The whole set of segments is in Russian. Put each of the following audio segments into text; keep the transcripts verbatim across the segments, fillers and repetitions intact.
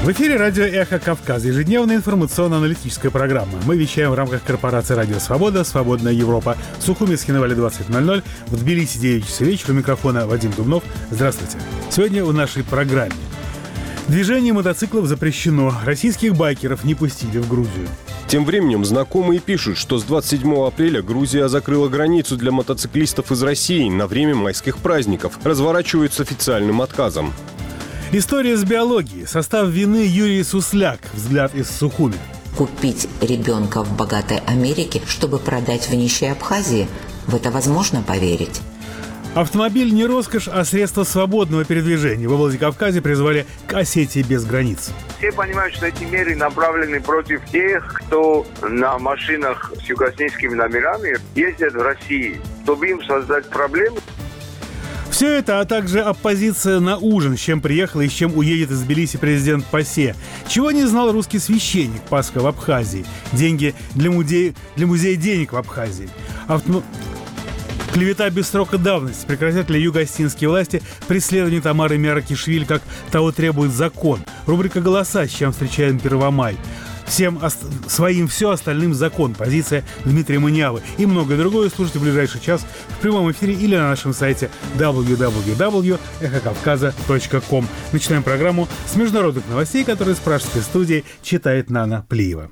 В эфире радио «Эхо Кавказа», ежедневная информационно-аналитическая программа. Мы вещаем в рамках корпорации «Радио Свобода», «Свободная Европа». В Сухуми, Схинвале двадцать ноль ноль, в Тбилиси девять часов вечера. У микрофона Вадим Дубнов. Здравствуйте. Сегодня в нашей программе. Движение мотоциклов запрещено. Российских байкеров не пустили в Грузию. Тем временем знакомые пишут, что с двадцать седьмого апреля Грузия закрыла границу для мотоциклистов из России на время майских праздников. Разворачивают с официальным отказом. История с биологией. Состав вины Юрий Сусляк. Взгляд из Сухуми. Купить ребенка в богатой Америке, чтобы продать в нищей Абхазии? В это возможно поверить? Автомобиль не роскошь, а средство свободного передвижения. В Владикавказе призвали к Осетии без границ. Все понимают, что эти меры направлены против тех, кто на машинах с югославскими номерами ездят в России, чтобы им создать проблемы. Все это, а также оппозиция на ужин, с чем приехал и с чем уедет из Тбилиси президент ПАСЕ. Чего не знал русский священник Пасха в Абхазии. Деньги для музея, для музея денег в Абхазии. Авто... Клевета без срока давности. Прекратят ли юго-осетинские власти преследование Тамары Миаракишвили, как того требует закон? Рубрика «Голоса», с чем встречаем Первомай. Всем ост... своим все, остальным закон. Позиция Дмитрия Маниавы. И многое другое слушайте в ближайший час в прямом эфире или на нашем сайте дабл ю дабл ю дабл ю точка эхо кавказа точка ком. Начинаем программу с международных новостей, которые с пражской студии читает Нана Плиева.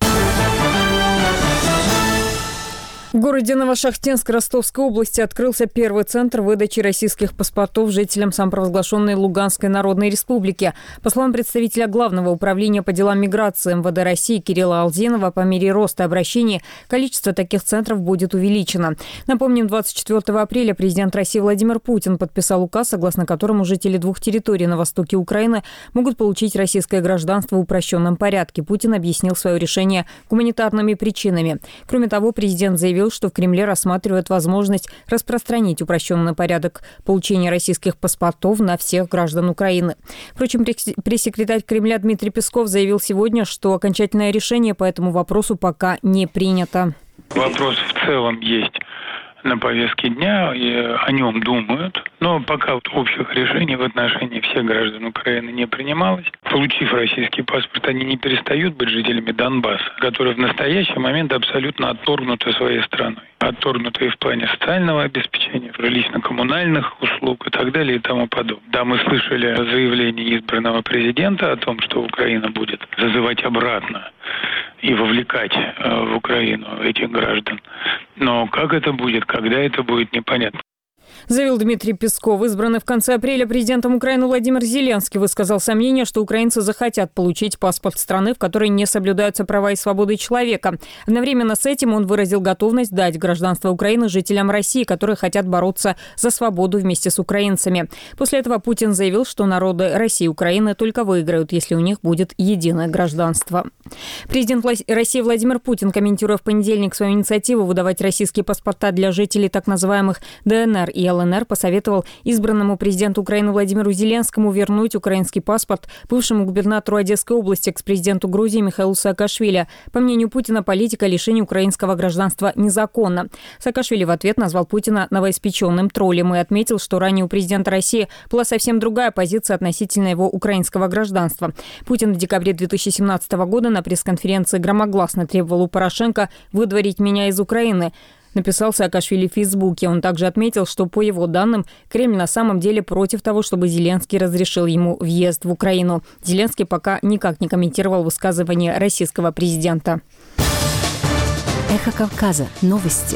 В городе Новошахтинск Ростовской области открылся первый центр выдачи российских паспортов жителям самопровозглашенной Луганской Народной Республики. По словам представителя Главного управления по делам миграции эм вэ дэ России Кирилла Алзинова, по мере роста обращений количество таких центров будет увеличено. Напомним, двадцать четвёртого апреля президент России Владимир Путин подписал указ, согласно которому жители двух территорий на востоке Украины могут получить российское гражданство в упрощенном порядке. Путин объяснил свое решение гуманитарными причинами. Кроме того, президент заявил, что в Кремле рассматривают возможность распространить упрощенный порядок получения российских паспортов на всех граждан Украины. Впрочем, пресс-секретарь Кремля Дмитрий Песков заявил сегодня, что окончательное решение по этому вопросу пока не принято. Вопрос в целом есть на повестке дня, и о нем думают, но пока вот общих решений в отношении всех граждан Украины не принималось. Получив российский паспорт, они не перестают быть жителями Донбасса, которые в настоящий момент абсолютно отторгнуты своей страной. Отторгнутые в плане социального обеспечения, жилищно-коммунальных услуг и так далее и тому подобное. Да, мы слышали заявление избранного президента о том, что Украина будет зазывать обратно и вовлекать э, в Украину этих граждан. Но как это будет, когда это будет, непонятно. Заявил Дмитрий Песков. Избранный в конце апреля президентом Украины Владимир Зеленский высказал сомнение, что украинцы захотят получить паспорт страны, в которой не соблюдаются права и свободы человека. Одновременно с этим он выразил готовность дать гражданство Украины жителям России, которые хотят бороться за свободу вместе с украинцами. После этого Путин заявил, что народы России и Украины только выиграют, если у них будет единое гражданство. Президент России Владимир Путин, комментируя в понедельник свою инициативу выдавать российские паспорта для жителей так называемых дэ эн эр и эл эн эр, посоветовал избранному президенту Украины Владимиру Зеленскому вернуть украинский паспорт бывшему губернатору Одесской области, экс-президенту Грузии Михаилу Саакашвили. По мнению Путина, политика лишения украинского гражданства незаконна. Саакашвили в ответ назвал Путина новоиспеченным троллем и отметил, что ранее у президента России была совсем другая позиция относительно его украинского гражданства. Путин в декабре две тысячи семнадцатого года на пресс-конференции громогласно требовал у Порошенко выдворить меня из Украины. Написал Саакашвили в Фейсбуке. Он также отметил, что, по его данным, Кремль на самом деле против того, чтобы Зеленский разрешил ему въезд в Украину. Зеленский пока никак не комментировал высказывание российского президента. Эхо Кавказа. Новости.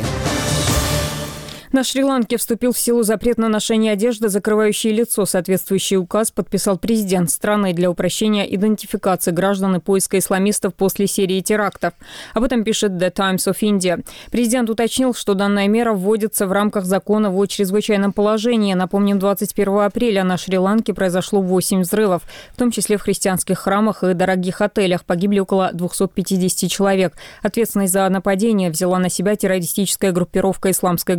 На Шри-Ланке вступил в силу запрет на ношение одежды, закрывающей лицо. Соответствующий указ подписал президент страны для упрощения идентификации граждан и поиска исламистов после серии терактов. Об этом пишет The Times of India. Президент уточнил, что данная мера вводится в рамках закона о чрезвычайном положении. Напомним, двадцать первого апреля на Шри-Ланке произошло восемь взрывов, в том числе в христианских храмах и дорогих отелях. Погибли около двести пятьдесят человек. Ответственность за нападение взяла на себя террористическая группировка «Исламское государство».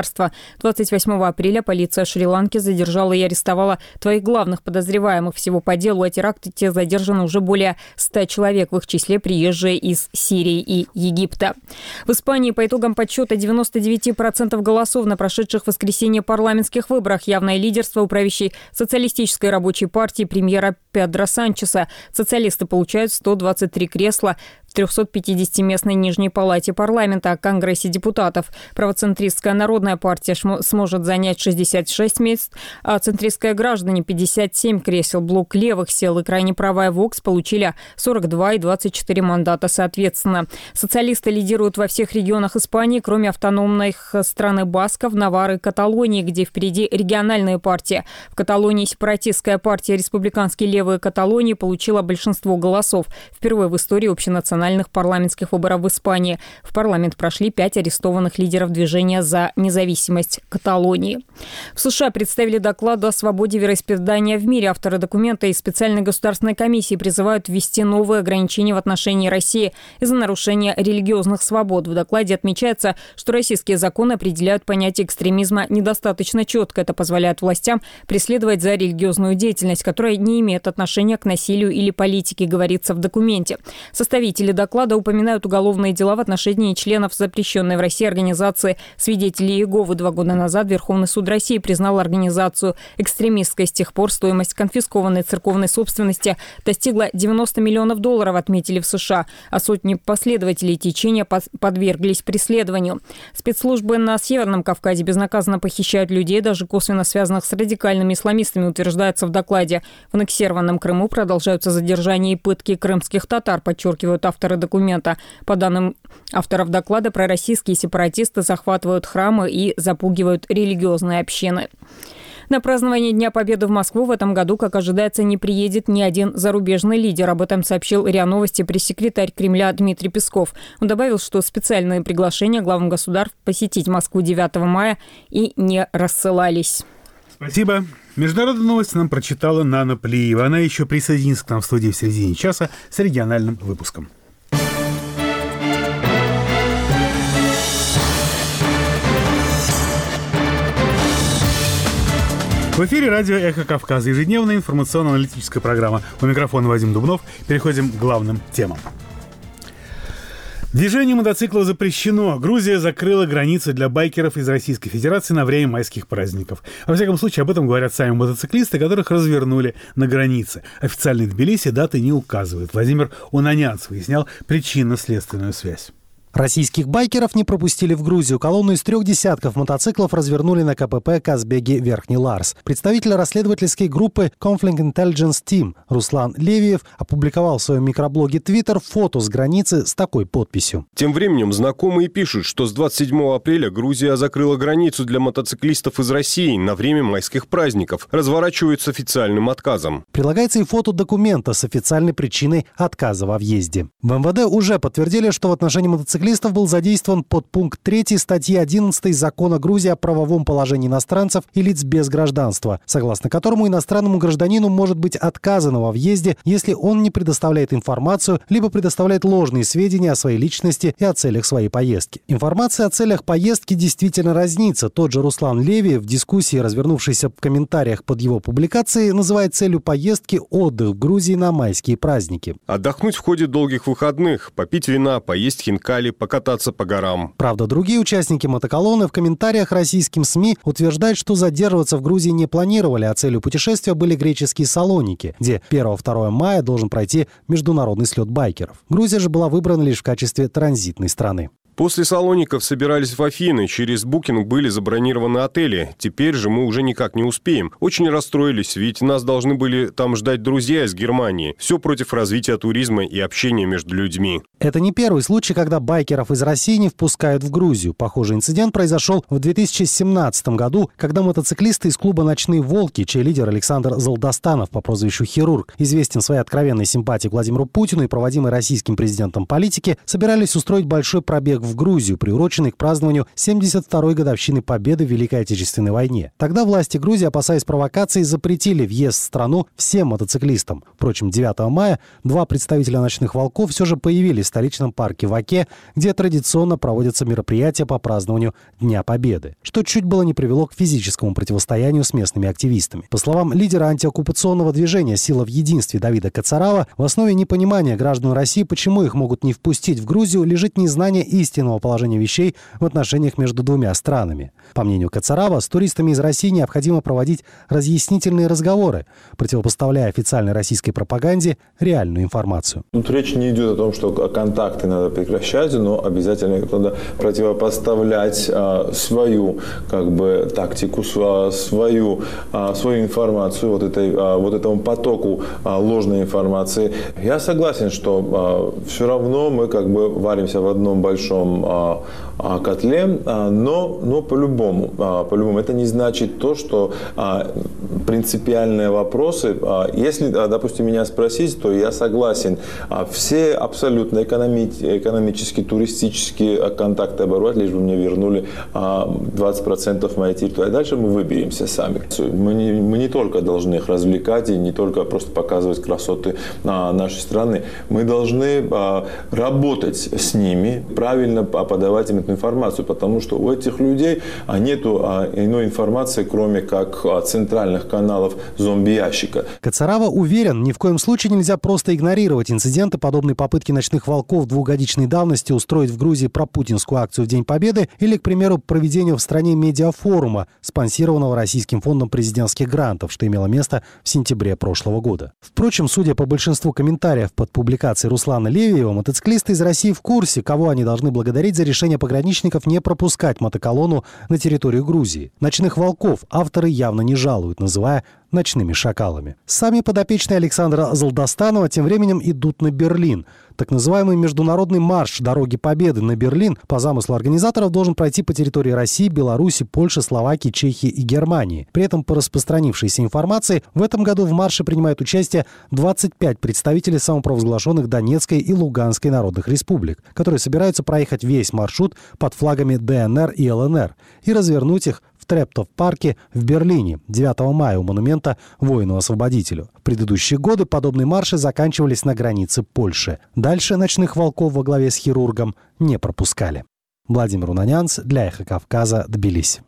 государства. двадцать восьмого апреля полиция Шри-Ланки задержала и арестовала твоих главных подозреваемых. Всего по делу о теракте задержано уже более ста человек, в их числе приезжие из Сирии и Египта. В Испании по итогам подсчета девяноста девяти процентов голосов на прошедших в воскресенье парламентских выборах явное лидерство у правящей социалистической рабочей партии премьера Педро Санчеса. Социалисты получают сто двадцать три кресла в трехсотпятидесятиместной Нижней палате парламента, о Конгрессе депутатов. Правоцентристская народная партия сможет занять шестьдесят шесть мест, а центристская граждане – пятьдесят семь кресел. Блок левых сил и крайне правая Вокс получили сорок два и двадцать четыре мандата соответственно. Социалисты лидируют во всех регионах Испании, кроме автономных страны Басков, Наварры и Каталонии, где впереди региональные партии. В Каталонии сепаратистская партия «Республиканские левые Каталонии» получила большинство голосов. Впервые в истории общенациональных парламентских выборов в Испании. В парламент прошли пять арестованных лидеров движения за независимость Каталонии. В США представили доклад о свободе вероисповедания в мире. Авторы документа из специальной государственной комиссии призывают ввести новые ограничения в отношении России из-за нарушения религиозных свобод. В докладе отмечается, что российские законы определяют понятие экстремизма недостаточно четко. Это позволяет властям преследовать за религиозную деятельность, которая не имеет отношения к насилию или политике, говорится в документе. Составители доклада упоминают уголовные дела в отношении членов запрещенной в России организации «Свидетели Иеговы». Два года назад Верховный суд России признал организацию экстремистской. С тех пор стоимость конфискованной церковной собственности достигла девяноста миллионов долларов, отметили в США, а сотни последователей течения подверглись преследованию. Спецслужбы на Северном Кавказе безнаказанно похищают людей, даже косвенно связанных с радикальными исламистами, утверждается в докладе. В аннексированном Крыму продолжаются задержания и пытки крымских татар, подчеркивают авторы документа. По данным авторов доклада, пророссийские сепаратисты захватывают храмы и запугивают религиозные общины. На празднование Дня Победы в Москву в этом году, как ожидается, не приедет ни один зарубежный лидер. Об этом сообщил РИА Новости пресс-секретарь Кремля Дмитрий Песков. Он добавил, что специальные приглашения главам государств посетить Москву девятого мая и не рассылались. Спасибо. Международные новости нам прочитала Нана Плиева. Она еще присоединится к нам в студии в середине часа с региональным выпуском. В эфире радио «Эхо Кавказа». Ежедневная информационно-аналитическая программа. У микрофона Вадим Дубнов. Переходим к главным темам. Движение мотоциклов запрещено. Грузия закрыла границы для байкеров из Российской Федерации на время майских праздников. Во всяком случае, об этом говорят сами мотоциклисты, которых развернули на границе. Официальный Тбилиси даты не указывает. Владимир Унанянц выяснял причинно-следственную связь. Российских байкеров не пропустили в Грузию. Колонну из трех десятков мотоциклов развернули на КПП Казбеги Верхний Ларс. Представитель расследовательской группы Conflict Intelligence Team Руслан Левиев опубликовал в своем микроблоге Twitter фото с границы с такой подписью. Тем временем знакомые пишут, что с двадцать седьмого апреля Грузия закрыла границу для мотоциклистов из России на время майских праздников. Разворачивают с официальным отказом. Прилагается и фото документа с официальной причиной отказа во въезде. В эм вэ дэ уже подтвердили, что в отношении мотоциклистов был задействован подпункт третий статьи одиннадцатой Закона Грузии о правовом положении иностранцев и лиц без гражданства, согласно которому иностранному гражданину может быть отказано во въезде, если он не предоставляет информацию, либо предоставляет ложные сведения о своей личности и о целях своей поездки. Информация о целях поездки действительно разнится. Тот же Руслан Левиев в дискуссии, развернувшейся в комментариях под его публикацией, называет целью поездки отдых в Грузии на майские праздники. Отдохнуть в ходе долгих выходных, попить вина, поесть хинкали, покататься по горам. Правда, другие участники мотоколонны в комментариях российским СМИ утверждают, что задерживаться в Грузии не планировали, а целью путешествия были греческие Салоники, где первого-второго мая должен пройти международный слет байкеров. Грузия же была выбрана лишь в качестве транзитной страны. После Салоников собирались в Афины. Через букинг были забронированы отели. Теперь же мы уже никак не успеем. Очень расстроились, ведь нас должны были там ждать друзья из Германии. Все против развития туризма и общения между людьми. Это не первый случай, когда байкеров из России не впускают в Грузию. Похожий инцидент произошел в две тысячи семнадцатом году, когда мотоциклисты из клуба «Ночные волки», чей лидер Александр Залдостанов по прозвищу «Хирург», известен своей откровенной симпатией к Владимиру Путину и проводимой российским президентом политике, собирались устроить большой пробег в в Грузию, приуроченный к празднованию семьдесят второй годовщины победы в Великой Отечественной войне. Тогда власти Грузии, опасаясь провокаций, запретили въезд в страну всем мотоциклистам. Впрочем, девятого мая два представителя «Ночных волков» все же появились в столичном парке в Оке, где традиционно проводятся мероприятия по празднованию Дня Победы, что чуть было не привело к физическому противостоянию с местными активистами. По словам лидера антиоккупационного движения «Сила в единстве» Давида Кацарава, в основе непонимания граждан России, почему их могут не впустить в Грузию, лежит незнание истинного положения вещей в отношениях между двумя странами. По мнению Кацарава, с туристами из России необходимо проводить разъяснительные разговоры, противопоставляя официальной российской пропаганде реальную информацию. Тут речь не идет о том, что контакты надо прекращать, но обязательно надо противопоставлять а, свою как бы тактику, свою, а, свою информацию вот, этой, а, вот этому потоку а, ложной информации. Я согласен, что а, все равно мы как бы варимся в одном большом а, а, котле, а, но, но по-любому, а, по-любому это не значит то, что а, принципиальные вопросы, а, если, а, допустим, меня спросить, то я согласен. А, все абсолютно экономи- экономические, туристические контакты оборвать, лишь бы мне вернули а, двадцать процентов моей территории. А дальше мы выберемся сами. Мы не, мы не только должны их развлекать и не только просто показывать красоты а, нашей страны. Мы должны а, работать с ними, правильно подавать им эту информацию, потому что у этих людей нет а, иной информации, кроме как а, центральных каналов зомби-ящика. Кацарава уверен, ни в коем случае нельзя просто игнорировать инциденты, подобные попытке «Ночных волков» двухгодичной давности устроить в Грузии пропутинскую акцию в День Победы или, к примеру, проведению в стране медиафорума, спонсированного Российским фондом президентских грантов, что имело место в сентябре прошлого года. Впрочем, судя по большинству комментариев под публикацией Руслана Левиева, мотоциклисты из России в курсе, кого они должны благодарить за решение пограничников не пропускать мотоколонну на территорию Грузии. «Ночных волков» авторы явно не жалуют, называя ночными шакалами. Сами подопечные Александра Золдостанова тем временем идут на Берлин. Так называемый международный марш «Дороги Победы» на Берлин по замыслу организаторов должен пройти по территории России, Беларуси, Польши, Словакии, Чехии и Германии. При этом, по распространившейся информации, в этом году в марше принимают участие двадцать пять представителей самопровозглашенных Донецкой и Луганской народных республик, которые собираются проехать весь маршрут под флагами ДНР и ЛНР и развернуть их в Трептов-парке в Берлине девятого мая у монумента воину-освободителю. В предыдущие годы подобные марши заканчивались на границе Польши. Дальше «Ночных волков» во главе с хирургом не пропускали. Владимир Унанянц для «Эхо Кавказа», Тбилиси.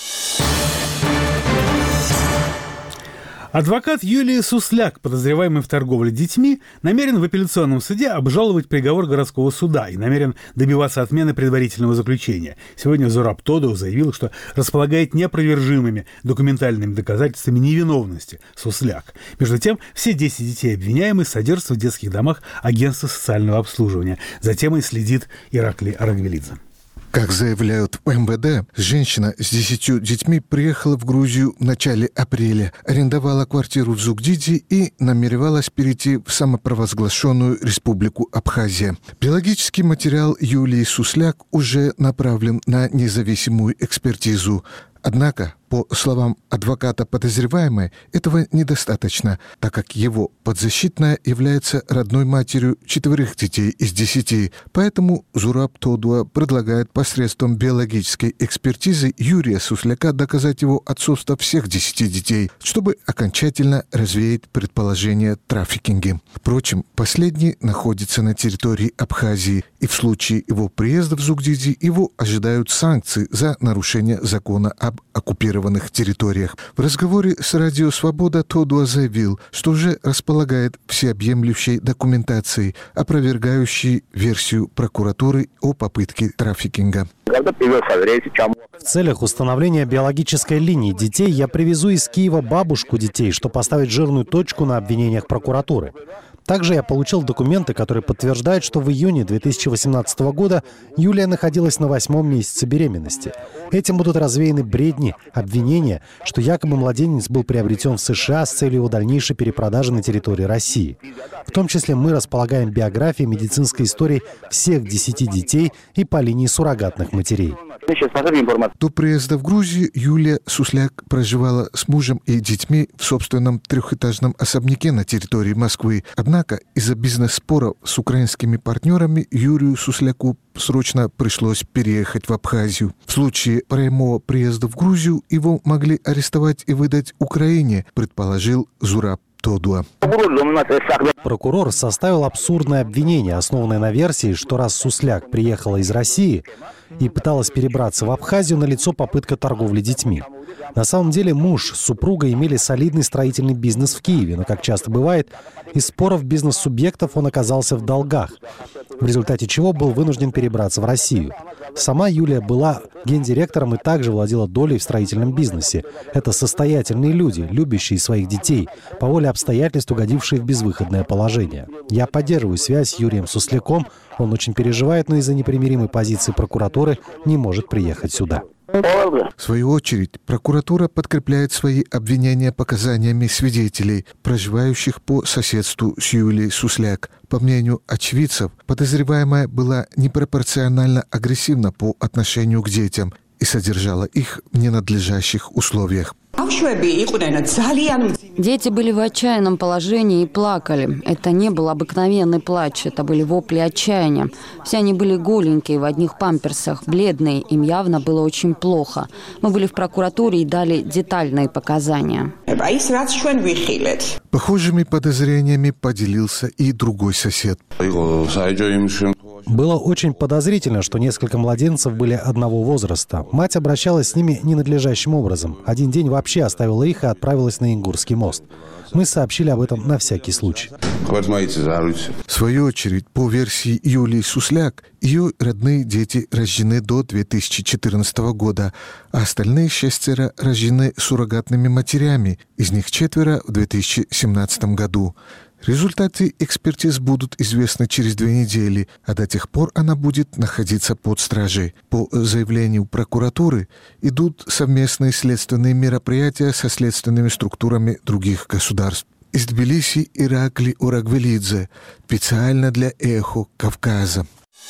Адвокат Юлии Сусляк, подозреваемый в торговле детьми, намерен в апелляционном суде обжаловать приговор городского суда и намерен добиваться отмены предварительного заключения. Сегодня Зураб Тодо заявил, что располагает неопровержимыми документальными доказательствами невиновности Сусляк. Между тем, все десять детей обвиняемых содержатся в детских домах агентства социального обслуживания. За темой следит Ираклий Арагвелидзе. Как заявляют в эм вэ дэ, женщина с десятью детьми приехала в Грузию в начале апреля, арендовала квартиру в Зугдиди и намеревалась перейти в самопровозглашенную республику Абхазия. Биологический материал Юлии Сусляк уже направлен на независимую экспертизу. Однако, по словам адвоката подозреваемой, этого недостаточно, так как его подзащитная является родной матерью четверых детей из десяти. Поэтому Зураб Тодо предлагает посредством биологической экспертизы Юрия Сусляка доказать его отцовство всех десяти детей, чтобы окончательно развеять предположение трафикинга. Впрочем, последний находится на территории Абхазии, и в случае его приезда в Зугдиди его ожидают санкции за нарушение закона об оккупированных территориях. В разговоре с Радио Свобода Тодо заявил, что уже располагает всеобъемлющей документацией, опровергающей версию прокуратуры о попытке трафикинга. В целях установления биологической линии детей я привезу из Киева бабушку детей, чтобы поставить жирную точку на обвинениях прокуратуры. Также я получил документы, которые подтверждают, что в июне две тысячи восемнадцатого года Юлия находилась на восьмом месяце беременности. Этим будут развеяны бредни, обвинения, что якобы младенец был приобретен в США с целью его дальнейшей перепродажи на территории России. В том числе мы располагаем биографией медицинской истории всех десяти детей и по линии суррогатных матерей. До приезда в Грузию Юлия Сусляк проживала с мужем и детьми в собственном трехэтажном особняке на территории Москвы. Однако Однако из-за бизнес-споров с украинскими партнерами Юрию Сусляку срочно пришлось переехать в Абхазию. В случае прямого приезда в Грузию его могли арестовать и выдать Украине, предположил Зураб Тодуа. Прокурор составил абсурдное обвинение, основанное на версии, что раз Сусляк приехала из России и пыталась перебраться в Абхазию, налицо попытка торговли детьми. На самом деле муж с супругой имели солидный строительный бизнес в Киеве, но, как часто бывает, из споров бизнес-субъектов он оказался в долгах, в результате чего был вынужден перебраться в Россию. Сама Юлия была гендиректором и также владела долей в строительном бизнесе. Это состоятельные люди, любящие своих детей, по воле обстоятельств угодившие в безвыходное положение. Я поддерживаю связь с Юрием Сусляком. Он очень переживает, но из-за непримиримой позиции прокуратуры не может приехать сюда. В свою очередь, прокуратура подкрепляет свои обвинения показаниями свидетелей, проживающих по соседству с Юлией Сусляк. По мнению очевидцев, подозреваемая была непропорционально агрессивна по отношению к детям и содержала их в ненадлежащих условиях. Дети были в отчаянном положении и плакали. Это не был обыкновенный плач, это были вопли отчаяния. Все они были голенькие, в одних памперсах, бледные, им явно было очень плохо. Мы были в прокуратуре и дали детальные показания. Похожими подозрениями поделился и другой сосед. Было очень подозрительно, что несколько младенцев были одного возраста. Мать обращалась с ними ненадлежащим образом. Один день вообще оставила их и отправилась на Ингурский мост. Мы сообщили об этом на всякий случай. В свою очередь, по версии Юлии Сусляк, ее родные дети рождены до две тысячи четырнадцатого года, а остальные шестеро рождены суррогатными матерями, из них четверо в две тысячи семнадцатом году. Результаты экспертиз будут известны через две недели, а до тех пор она будет находиться под стражей. По заявлению прокуратуры идут совместные следственные мероприятия со следственными структурами других государств. Из Тбилиси Иракли Урагвелидзе, специально для «Эхо Кавказа».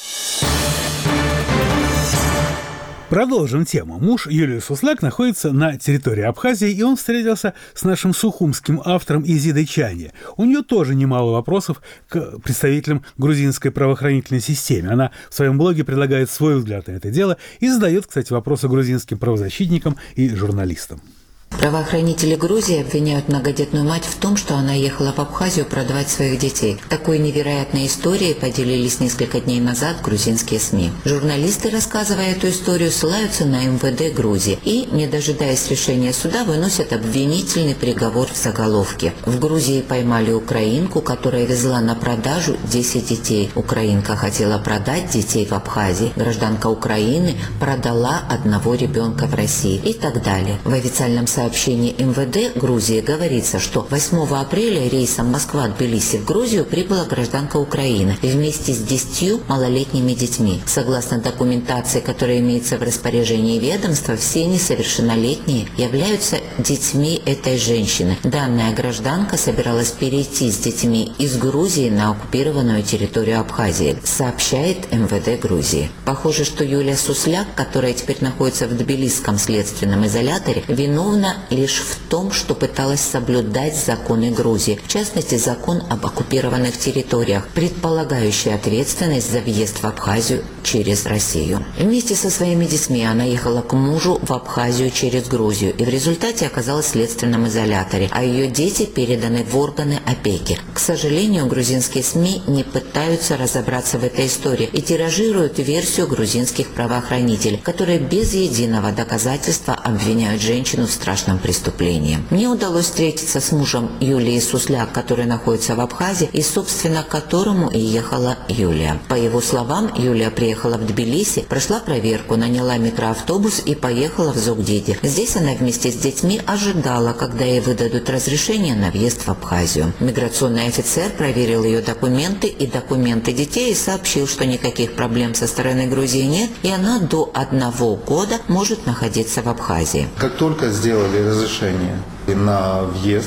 Продолжим тему. Муж Юлии Сусляк находится на территории Абхазии, и он встретился с нашим сухумским автором Изидой Чани. У нее тоже немало вопросов к представителям грузинской правоохранительной системы. Она в своем блоге предлагает свой взгляд на это дело и задает, кстати, вопросы грузинским правозащитникам и журналистам. Правоохранители Грузии обвиняют многодетную мать в том, что она ехала в Абхазию продавать своих детей. Такой невероятной историей поделились несколько дней назад грузинские СМИ. Журналисты, рассказывая эту историю, ссылаются на эм вэ дэ Грузии и, не дожидаясь решения суда, выносят обвинительный приговор в заголовке. В Грузии поймали украинку, которая везла на продажу десять детей. Украинка хотела продать детей в Абхазии. Гражданка Украины продала одного ребенка в России и так далее. В официальном сообщении В сообщении эм вэ дэ Грузии говорится, что восьмого апреля рейсом Москва-Тбилиси в Грузию прибыла гражданка Украины вместе с десятью малолетними детьми. Согласно документации, которая имеется в распоряжении ведомства, все несовершеннолетние являются детьми этой женщины. Данная гражданка собиралась перейти с детьми из Грузии на оккупированную территорию Абхазии, сообщает эм вэ дэ Грузии. Похоже, что Юлия Сусляк, которая теперь находится в Тбилисском следственном изоляторе, виновна лишь в том, что пыталась соблюдать законы Грузии, в частности, закон об оккупированных территориях, предполагающий ответственность за въезд в Абхазию через Россию. Вместе со своими детьми она ехала к мужу в Абхазию через Грузию и в результате оказалась в следственном изоляторе, а ее дети переданы в органы опеки. К сожалению, грузинские СМИ не пытаются разобраться в этой истории и тиражируют версию грузинских правоохранителей, которые без единого доказательства обвиняют женщину в страшном преступлении. Мне удалось встретиться с мужем Юлии Сусляк, который находится в Абхазии и, собственно, к которому и ехала Юлия. По его словам, Юлия приехала в Тбилиси, прошла проверку, наняла микроавтобус и поехала в Зугдиди. Здесь она вместе с детьми ожидала, когда ей выдадут разрешение на въезд в Абхазию. Миграционный офицер проверил ее документы и документы детей и сообщил, что никаких проблем со стороны Грузии нет, и она до одного года может находиться в Абхазии. Как только сделали разрешение на въезд,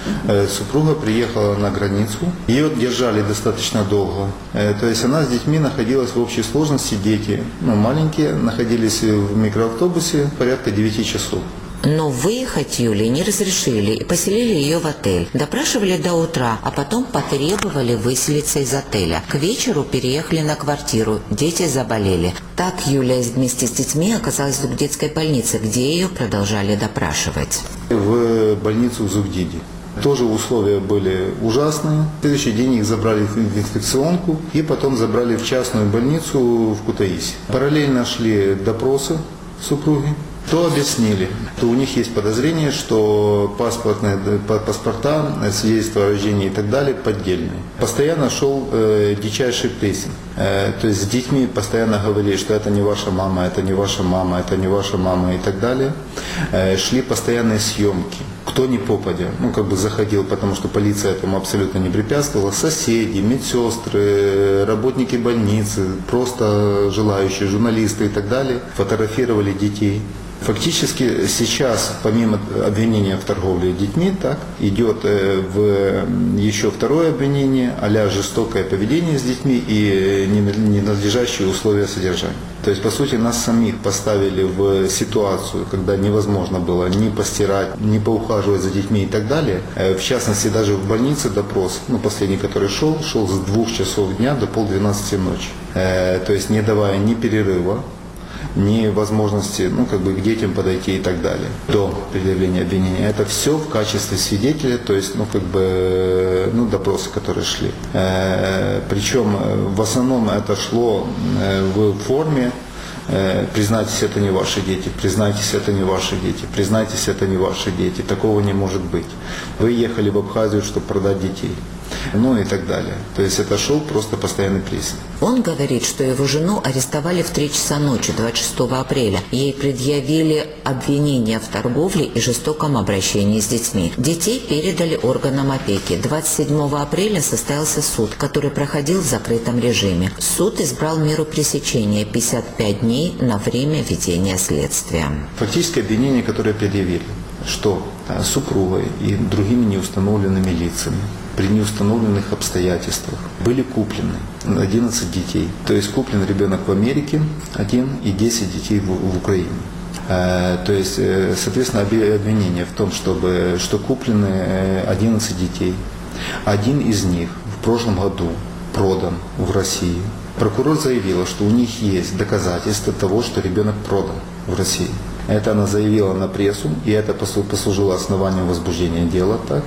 супруга приехала на границу. Ее держали достаточно долго. То есть она с детьми находилась в общей сложности. Дети, ну, маленькие, находились в микроавтобусе порядка девяти часов. Но выехать Юле не разрешили и поселили ее в отель. Допрашивали до утра, а потом потребовали выселиться из отеля. К вечеру переехали на квартиру, дети заболели. Так Юля вместе с детьми оказалась в детской больнице, где ее продолжали допрашивать. В больницу в Зугдиди. Тоже условия были ужасные. В следующий день их забрали в инфекционку и потом забрали в частную больницу в Кутаиси. Параллельно шли допросы супруги. То объяснили, то у них есть подозрение, что паспортные, паспорта, свидетельства о рождении и так далее поддельные. Постоянно шел э, дичайший прессинг. Э, то есть с детьми постоянно говорили, что это не ваша мама, это не ваша мама, это не ваша мама и так далее. Э, шли постоянные съемки. Кто не попадя, ну как бы заходил, потому что полиция этому абсолютно не препятствовала. Соседи, медсестры, работники больницы, просто желающие, журналисты и так далее фотографировали детей. Фактически сейчас, помимо обвинения в торговле детьми, так, идет в еще второе обвинение а-ля жестокое поведение с детьми и ненадлежащие условия содержания. То есть, по сути, нас самих поставили в ситуацию, когда невозможно было ни постирать, ни поухаживать за детьми и так далее. В частности, даже в больнице допрос, ну, последний, который шел, шел с двух часов дня до полдвенадцати ночи. То есть, не давая ни перерыва, ни возможности, ну, как бы к детям подойти и так далее до предъявления обвинения. Это все в качестве свидетеля, то есть, ну, как бы, ну, допросы, которые шли. Э, причем в основном это шло в форме э, «признайтесь, это не ваши дети», «признайтесь, это не ваши дети», «признайтесь, это не ваши дети», такого не может быть. Вы ехали в Абхазию, чтобы продать детей. Ну и так далее. То есть это шел просто постоянный прессинг. Он говорит, что его жену арестовали в три часа ночи двадцать шестого апреля. Ей предъявили обвинения в торговле и жестоком обращении с детьми. Детей передали органам опеки. двадцать седьмого апреля состоялся суд, который проходил в закрытом режиме. Суд избрал меру пресечения пятьдесят пять дней на время ведения следствия. Фактически обвинения, которые предъявили, что супругой и другими неустановленными лицами при неустановленных обстоятельствах были куплены одиннадцать детей. То есть куплен ребенок в Америке один и десять детей в, в Украине. Э, то есть, э, соответственно, обвинение в том, чтобы, что куплены одиннадцать детей. Один из них в прошлом году продан в России. Прокурор заявила, что у них есть доказательства того, что ребенок продан в России. Это она заявила на прессу, и это послужило основанием возбуждения дела. Так.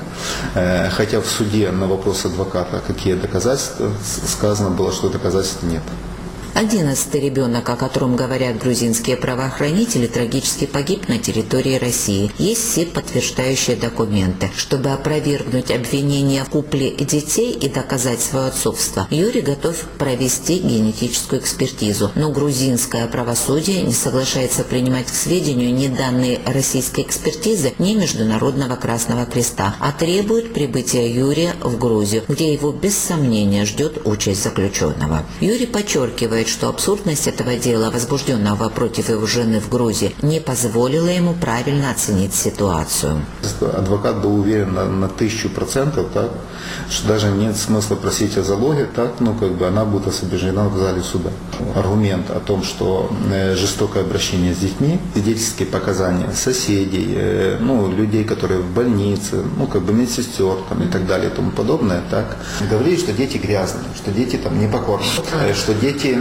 Хотя в суде на вопрос адвоката, какие доказательства, сказано было, что доказательств нет. Одиннадцатый ребенок, о котором говорят грузинские правоохранители, трагически погиб на территории России. Есть все подтверждающие документы. Чтобы опровергнуть обвинения в купле детей и доказать свое отцовство, Юрий готов провести генетическую экспертизу. Но грузинское правосудие не соглашается принимать к сведению ни данные российской экспертизы, ни Международного Красного Креста, а требует прибытия Юрия в Грузию, где его без сомнения ждет участь заключенного. Юрий подчеркивает, что абсурдность этого дела, возбужденного против его жены в Грузии, не позволила ему правильно оценить ситуацию. Адвокат был уверен на, на тысячу процентов, так, что даже нет смысла просить о залоге, так, ну, как бы она будет освобождена в зале суда. Аргумент о том, что э, жестокое обращение с детьми, свидетельские показания соседей, э, ну, людей, которые в больнице, ну, как бы медсестер там, и так далее и тому подобное, так, говорили, что дети грязные, что дети там непокорные, что дети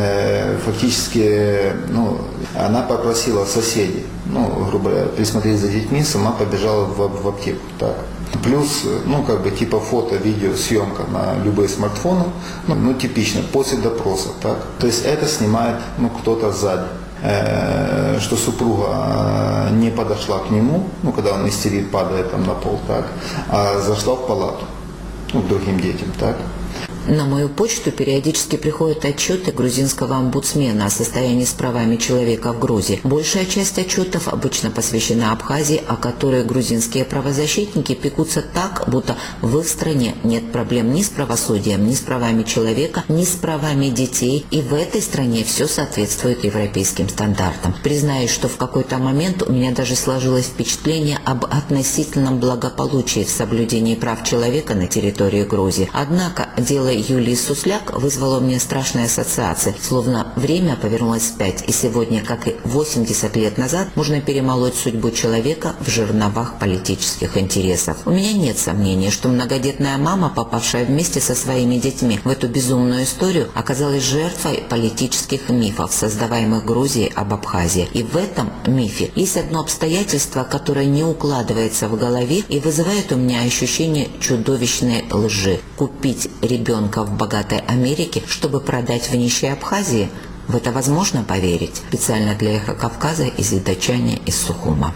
фактически, ну, она попросила соседей, ну, грубо говоря, присмотреть за детьми, сама побежала в, в аптеку, так. Плюс, ну, как бы, типа фото, видео, съемка на любые смартфоны, ну, ну, типично, после допроса, так. То есть это снимает, ну, кто-то сзади, э, что супруга не подошла к нему, ну, когда он истерит, падает там на пол, так, а зашла в палату, ну, к другим детям, так. На мою почту периодически приходят отчеты грузинского омбудсмена о состоянии с правами человека в Грузии. Большая часть отчетов обычно посвящена Абхазии, о которой грузинские правозащитники пекутся так, будто в их стране нет проблем ни с правосудием, ни с правами человека, ни с правами детей, и в этой стране все соответствует европейским стандартам. Признаюсь, что в какой-то момент у меня даже сложилось впечатление об относительном благополучии в соблюдении прав человека на территории Грузии. Однако дело Юлии Сусляк вызвало у меня страшные ассоциации, словно время повернулось вспять, и сегодня, как и восемьдесят лет назад, можно перемолоть судьбу человека в жерновах политических интересов. У меня нет сомнений, что многодетная мама, попавшая вместе со своими детьми в эту безумную историю, оказалась жертвой политических мифов, создаваемых Грузией об Абхазии. И в этом мифе есть одно обстоятельство, которое не укладывается в голове и вызывает у меня ощущение чудовищной лжи. Купить ребенка в богатой Америке, чтобы продать в нищей Абхазии? В это возможно поверить? Специально для «Эхо Кавказа» из Идачани, из Сухума.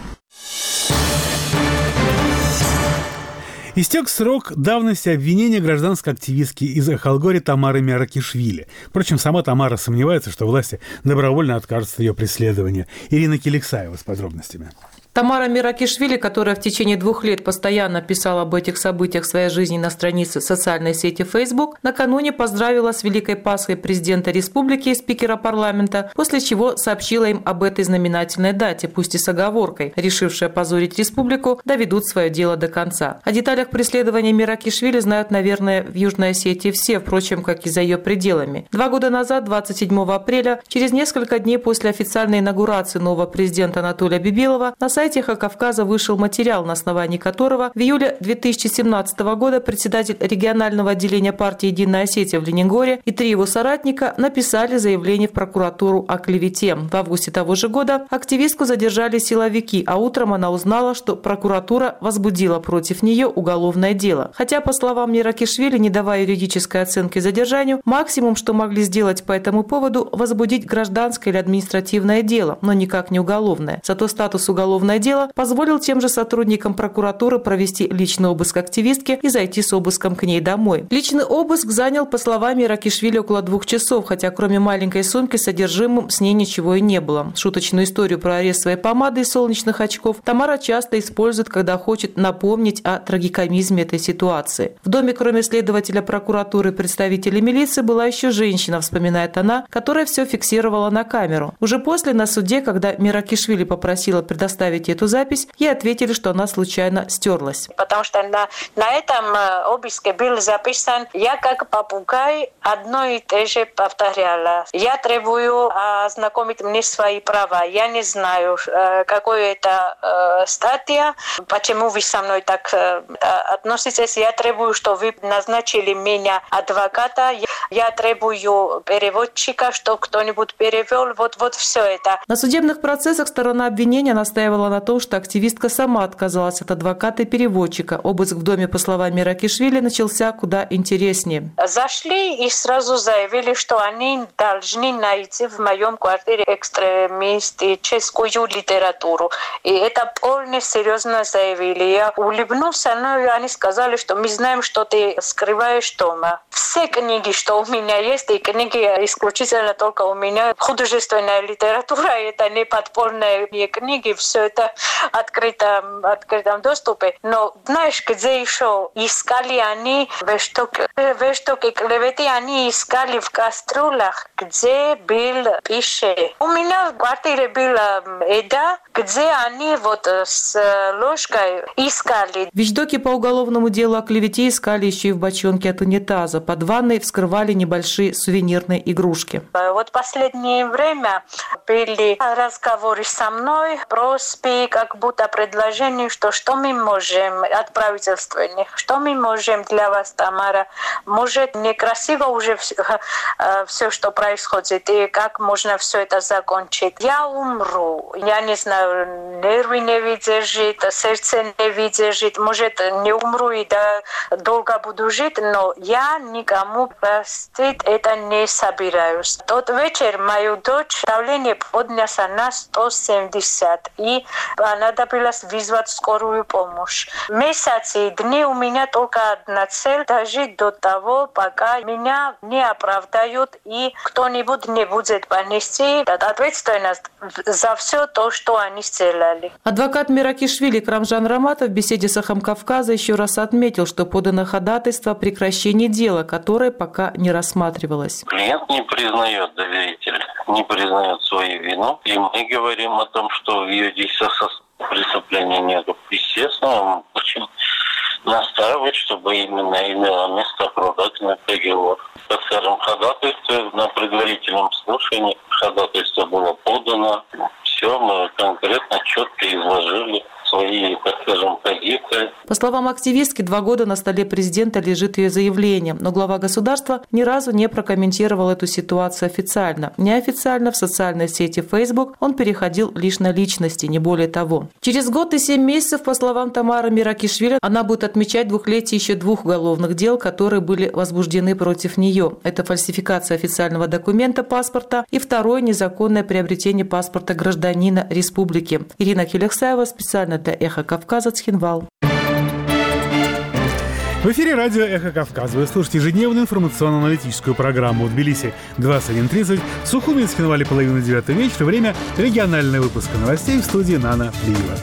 Истек срок давности обвинения гражданской активистки из Ахалгори Тамары Меракишвили. Впрочем, сама Тамара сомневается, что власти добровольно откажутся от ее преследования. Ирина Киликсаева с подробностями. Тамара Меракишвили, которая в течение двух лет постоянно писала об этих событиях в своей жизни на странице социальной сети Facebook, накануне поздравила с Великой Пасхой президента республики и спикера парламента, после чего сообщила им об этой знаменательной дате, пусть и с оговоркой. Решившие опозорить республику, доведут свое дело до конца. О деталях преследования Меракишвили знают, наверное, в Южной Осетии все, впрочем, как и за ее пределами. Два года назад, двадцать седьмого апреля, через несколько дней после официальной инаугурации нового президента Анатолия Бибилова, на сайте «Эхо Кавказа» вышел материал, на основании которого в июле две тысячи семнадцатого года председатель регионального отделения партии «Единая Осетия» в Ленингоре и три его соратника написали заявление в прокуратуру о клевете. В августе того же года активистку задержали силовики, а утром она узнала, что прокуратура возбудила против нее уголовное дело. Хотя, по словам Меракишвили, не давая юридической оценки задержанию, максимум, что могли сделать по этому поводу, возбудить гражданское или административное дело, но никак не уголовное. Зато статус уголовное дело позволил тем же сотрудникам прокуратуры провести личный обыск активистки и зайти с обыском к ней домой. Личный обыск занял, по словам Меракишвили, около двух часов, хотя кроме маленькой сумки с содержимым с ней ничего и не было. Шуточную историю про арест своей помады и солнечных очков Тамара часто использует, когда хочет напомнить о трагикомизме этой ситуации. В доме, кроме следователя прокуратуры и представителей милиции, была еще женщина, вспоминает она, которая все фиксировала на камеру. Уже после, на суде, когда Меракишвили попросила предоставить эту запись, ей ответили, что она случайно стерлась. Потому что на, на этом обыске был записан, я как попугай одно и то же повторяла. Я требую ознакомить мне свои права. Я не знаю, какой это статья, почему вы со мной так относитесь. Я требую, что вы назначили меня адвоката. Я требую переводчика, что кто-нибудь перевел. Вот, вот все это. На судебных процессах сторона обвинения настаивала на том, что активистка сама отказалась от адвоката и переводчика. Обыск в доме, по словам Меракишвили, начался куда интереснее. Зашли и сразу заявили, что они должны найти в моем квартире экстремистическую литературу. И это полностью серьезно заявили. Я улыбнулся, но они сказали, что мы знаем, что ты скрываешь дома. Все книги, что у меня есть, и книги исключительно только у меня. Художественная литература, это не подпольные книги, все это открытом, открытом доступе. Но знаешь, где еще искали они вештоки, вештоки клеветы, они искали в кастрюлях, где был пища. У меня в квартире была еда, где они вот с ложкой искали. Вещдоки по уголовному делу о клевете искали еще и в бочонке от унитаза. Под ванной вскрывали небольшие сувенирные игрушки. Вот последнее время были разговоры со мной, просьбы, как будто предложение, что что мы можем от правительственных, что мы можем для вас, Тамара. Может, некрасиво уже все, все, что происходит, и как можно все это закончить. Я умру. Я не знаю, нервы не выдержит, сердце не выдержит. Может, не умру и да, долго буду жить, но я никому простить это не собираюсь. Тот вечер мою дочь давление поднялось на сто семьдесят, и понадобилось вызвать скорую помощь. Месяцы и дни у меня только одна цель — дожить до того, пока меня не оправдают и кто-нибудь не будет понести ответственность за все то, что они сделали. Адвокат Меракишвили Крамжан Раматов в беседе с «Эхом Кавказа» еще раз отметил, что подано ходатайство о прекращении дела, которое пока не рассматривалось. Клиент не признает, доверитель не признает свою вину, и мы говорим о том, что в ее действиях преступления нет. Естественно, мы очень настаиваем устраивает, чтобы именно имело место оправдательный приговор. Так скажем, ходатайство на предварительном слушании, ходатайство было подано. Все мы конкретно, четко изложили свои, так скажем, позиции. По словам активистки, два года на столе президента лежит ее заявление, но глава государства ни разу не прокомментировал эту ситуацию официально. Неофициально в социальной сети Facebook он переходил лишь на личности, не более того. Через год и семь месяцев, по словам Тамары Миракишвили, она будет отмечать двухлетие еще двух уголовных дел, которые были возбуждены против нее. Это фальсификация официального документа паспорта и второе незаконное приобретение паспорта гражданина республики. Ирина Келехсаева, специально для «Эхо Кавказа», Цхинвал. В эфире радио «Эхо Кавказа». Вы слушаете ежедневную информационно-аналитическую программу в Тбилиси двадцать один тридцать, в Сухуми, Цхинвале половина девятого вечера. Время регионального выпуска новостей в студии Нана Плиева.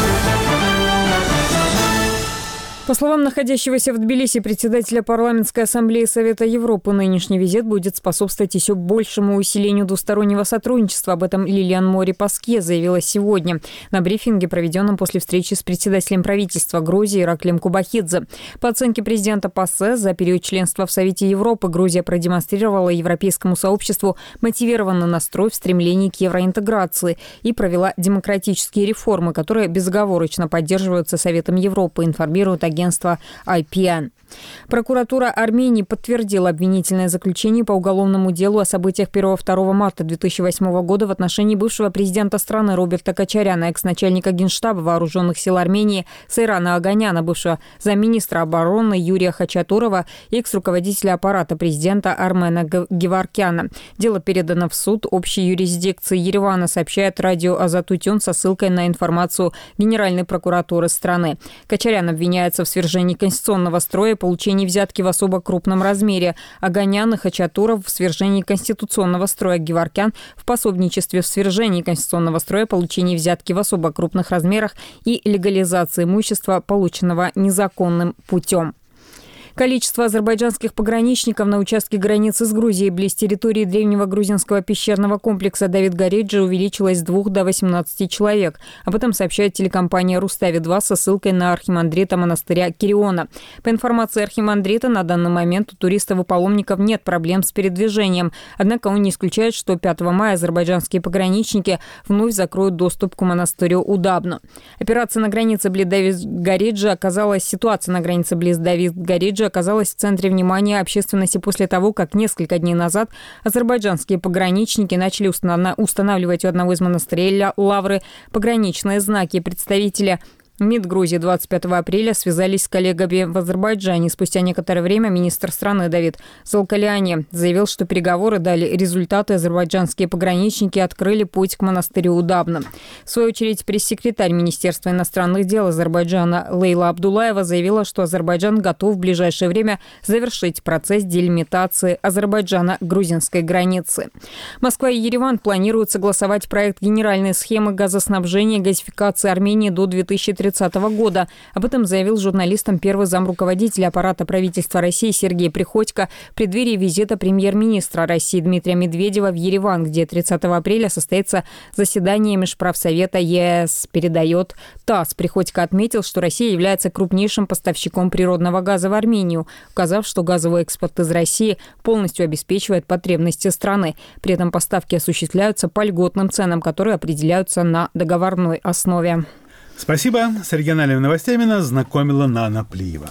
По словам находящегося в Тбилиси председателя Парламентской ассамблеи Совета Европы, нынешний визит будет способствовать еще большему усилению двустороннего сотрудничества. Об этом Лилиан Мори Паске заявила сегодня на брифинге, проведенном после встречи с председателем правительства Грузии Ираклием Кубахидзе. По оценке президента Пассе, за период членства в Совете Европы Грузия продемонстрировала европейскому сообществу мотивированный настрой в стремлении к евроинтеграции и провела демократические реформы, которые безоговорочно поддерживаются Советом Европы, информирует агентство агентства ай пи эн. Прокуратура Армении подтвердила обвинительное заключение по уголовному делу о событиях первого-второго марта две тысячи восьмого года в отношении бывшего президента страны Роберта Кочаряна, экс-начальника Генштаба Вооруженных сил Армении Сайрана Аганяна, бывшего замминистра обороны Юрия Хачатурова и экс-руководителя аппарата президента Армена Геворкяна. Дело передано в суд общей юрисдикции Еревана, сообщает радио Азатутюн со ссылкой на информацию Генеральной прокуратуры страны. Кочарян обвиняется в свержении конституционного строя и получении взятки в особо крупном размере. Аганян и Хачатуров в свержении конституционного строя, Геворкян в пособничестве в свержении конституционного строя, получении взятки в особо крупных размерах и легализации имущества, полученного незаконным путем. Количество азербайджанских пограничников на участке границы с Грузией близ территории древнего грузинского пещерного комплекса Давид-Гареджи увеличилось с двух до восемнадцати человек. Об этом сообщает телекомпания «Рустави-два» со ссылкой на архимандрита монастыря Кириона. По информации архимандрита, на данный момент у туристов и паломников нет проблем с передвижением. Однако он не исключает, что пятого мая азербайджанские пограничники вновь закроют доступ к монастырю Удабну. Операция на границе близ Давид-Гареджи оказалась, ситуация на границе близ Давид-Гареджи оказалась в центре внимания общественности после того, как несколько дней назад азербайджанские пограничники начали устанавливать у одного из монастырей Лавры пограничные знаки. Представители МИД Грузии двадцать пятого апреля связались с коллегами в Азербайджане. Спустя некоторое время министр страны Давид Залкаляни заявил, что переговоры дали результаты. Азербайджанские пограничники открыли путь к монастырю Удабна. В свою очередь, пресс-секретарь Министерства иностранных дел Азербайджана Лейла Абдулаева заявила, что Азербайджан готов в ближайшее время завершить процесс делимитации Азербайджана-грузинской границы. Москва и Ереван планируют согласовать проект генеральной схемы газоснабжения и газификации Армении до две тысячи тридцатого года. Об этом заявил журналистам первый замруководителя аппарата правительства России Сергей Приходько в преддверии визита премьер-министра России Дмитрия Медведева в Ереван, где тридцатого апреля состоится заседание Межправсовета ЕС, передает ТАСС. Приходько отметил, что Россия является крупнейшим поставщиком природного газа в Армению, указав, что газовый экспорт из России полностью обеспечивает потребности страны. При этом поставки осуществляются по льготным ценам, которые определяются на договорной основе. Спасибо. С региональными новостями нас знакомила Нана Плиева.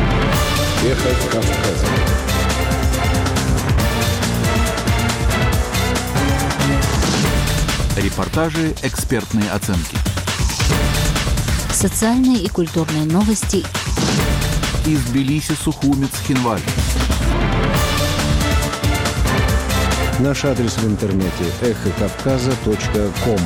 Эхо Кавказа. Репортажи, экспертные оценки. Социальные и культурные новости. Из Тбилиси, Сухуми, Цхинваль. Наш адрес в интернете эхо кавказа точка ком.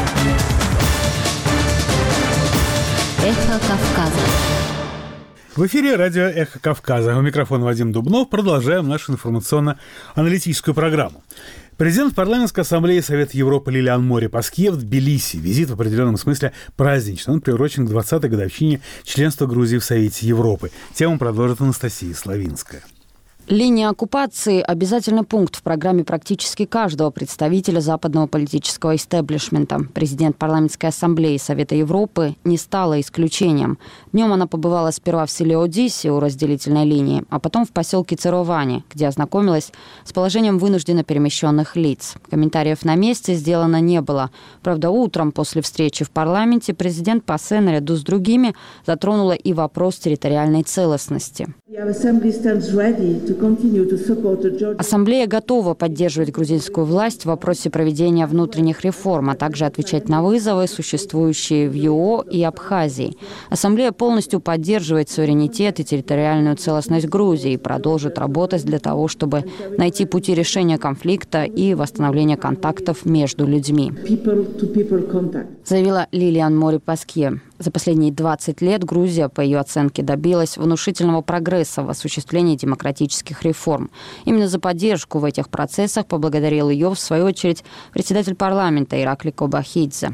Эхо Кавказа. В эфире радио «Эхо Кавказа». У микрофона Вадим Дубнов. Продолжаем нашу информационно-аналитическую программу. Президент Парламентской ассамблеи Совета Европы Лилиан Мори Паске в Тбилиси. Визит в определенном смысле праздничный. Он приурочен к двадцатой годовщине членства Грузии в Совете Европы. Тему продолжит Анастасия Славинская. Линия оккупации – обязательный пункт в программе практически каждого представителя западного политического истеблишмента. Президент Парламентской ассамблеи Совета Европы не стала исключением. Днем она побывала сперва в селе Одиссе у разделительной линии, а потом в поселке Цировани, где ознакомилась с положением вынужденно перемещенных лиц. Комментариев на месте сделано не было. Правда, утром после встречи в парламенте президент Пассе наряду с другими затронула и вопрос территориальной целостности. Ассамблея готова поддерживать грузинскую власть в вопросе проведения внутренних реформ, а также отвечать на вызовы, существующие в ЮО и Абхазии. Ассамблея полностью поддерживает суверенитет и территориальную целостность Грузии и продолжит работать для того, чтобы найти пути решения конфликта и восстановления контактов между людьми, заявила Лилиан Мори-Паскье. За последние двадцать лет Грузия, по ее оценке, добилась внушительного прогресса в осуществлении демократических реформ. Именно за поддержку в этих процессах поблагодарил ее, в свою очередь, председатель парламента Иракли Кобахидзе.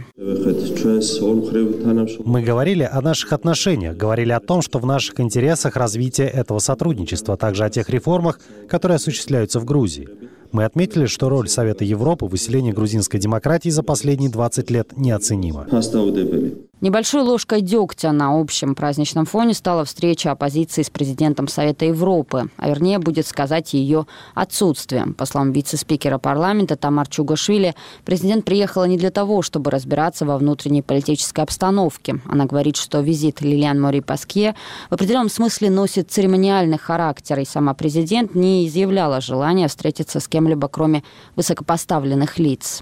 Мы говорили о наших отношениях, говорили о том, что в наших интересах развитие этого сотрудничества, а также о тех реформах, которые осуществляются в Грузии. Мы отметили, что роль Совета Европы в усилении грузинской демократии за последние двадцать лет неоценима. Небольшой ложкой дегтя на общем праздничном фоне стала встреча оппозиции с президентом Совета Европы, а вернее будет сказать ее отсутствие. По словам вице-спикера парламента Тамар Чугашвили, президент приехала не для того, чтобы разбираться во внутренней политической обстановке. Она говорит, что визит Лилиан Мори-Паскье в определенном смысле носит церемониальный характер, и сама президент не изъявляла желания встретиться с кем-либо, кроме высокопоставленных лиц.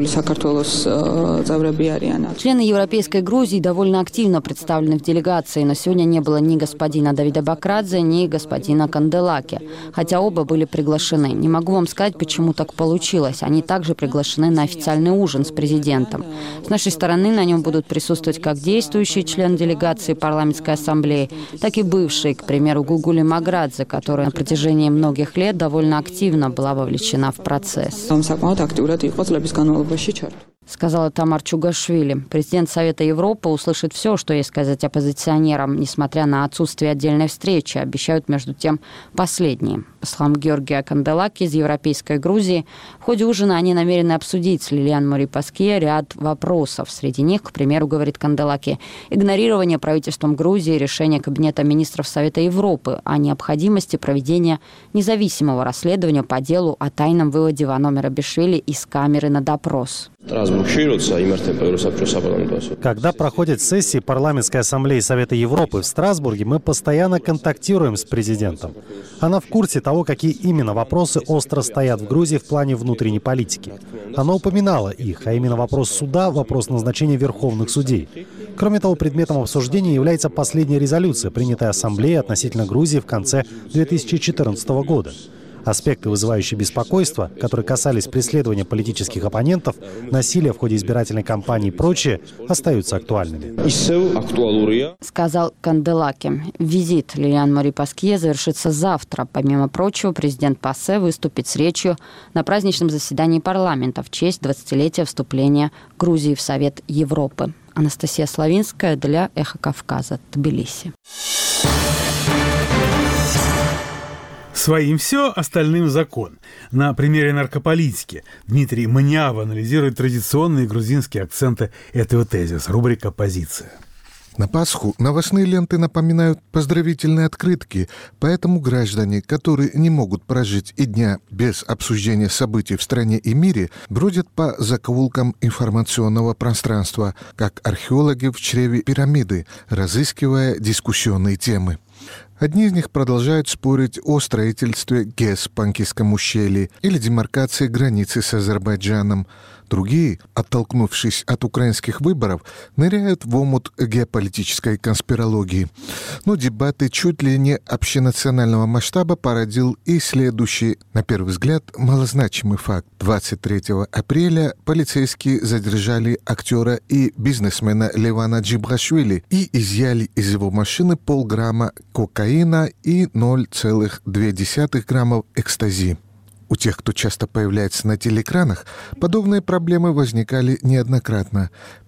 Члены Европейской Грузии довольно активно представлены в делегации, но сегодня не было ни господина Давида Бакрадзе, ни господина Канделаки, хотя оба были приглашены. Не могу вам сказать, почему так получилось. Они также приглашены на официальный ужин с президентом. С нашей стороны на нем будут присутствовать как действующий член делегации парламентской ассамблеи, так и бывший, к примеру, Гугули Маградзе, которая на протяжении многих лет довольно активно была вовлечена в процесс, сказала Тамар Чугашвили. Президент Совета Европы услышит все, что есть сказать оппозиционерам, несмотря на отсутствие отдельной встречи, обещают между тем последние. По словам Георгия Канделаки из Европейской Грузии, в ходе ужина они намерены обсудить с Лилиан Мори-Паскье ряд вопросов. Среди них, к примеру, говорит Канделаки, игнорирование правительством Грузии решения Кабинета министров Совета Европы о необходимости проведения независимого расследования по делу о тайном выводе Вано Мерабишвили из камеры на допрос. Когда проходят сессии Парламентской ассамблеи Совета Европы в Страсбурге, мы постоянно контактируем с президентом. Она в курсе того, какие именно вопросы остро стоят в Грузии в плане внутренней политики. Она упоминала их, а именно вопрос суда, вопрос назначения верховных судей. Кроме того, предметом обсуждения является последняя резолюция, принятая Ассамблеей относительно Грузии в конце две тысячи четырнадцатого года. Аспекты, вызывающие беспокойство, которые касались преследования политических оппонентов, насилия в ходе избирательной кампании и прочее, остаются актуальными, сказал Канделаки. Визит Лилиан Мори-Паскье завершится завтра. Помимо прочего, президент Пассе выступит с речью на праздничном заседании парламента в честь двадцатилетия вступления Грузии в Совет Европы. Анастасия Славинская для «Эхо Кавказа», Тбилиси. Своим все, остальным закон. На примере наркополитики Дмитрий Манява анализирует традиционные грузинские акценты этого тезиса. Рубрика «Позиция». На Пасху новостные ленты напоминают поздравительные открытки, поэтому граждане, которые не могут прожить и дня без обсуждения событий в стране и мире, бродят по закоулкам информационного пространства, как археологи в чреве пирамиды, разыскивая дискуссионные темы. Одни из них продолжают спорить о строительстве ГЭС в Панкисском ущелье или демаркации границы с Азербайджаном. Другие, оттолкнувшись от украинских выборов, ныряют в омут геополитической конспирологии. Но дебаты чуть ли не общенационального масштаба породил и следующий, на первый взгляд, малозначимый факт. двадцать третьего апреля полицейские задержали актера и бизнесмена Левана Джибрашвили и изъяли из его машины полграмма кокаина и ноль целых две десятых граммов экстази. У тех, кто часто появляется на телеэкранах, подобные проблемы возникали неоднократно.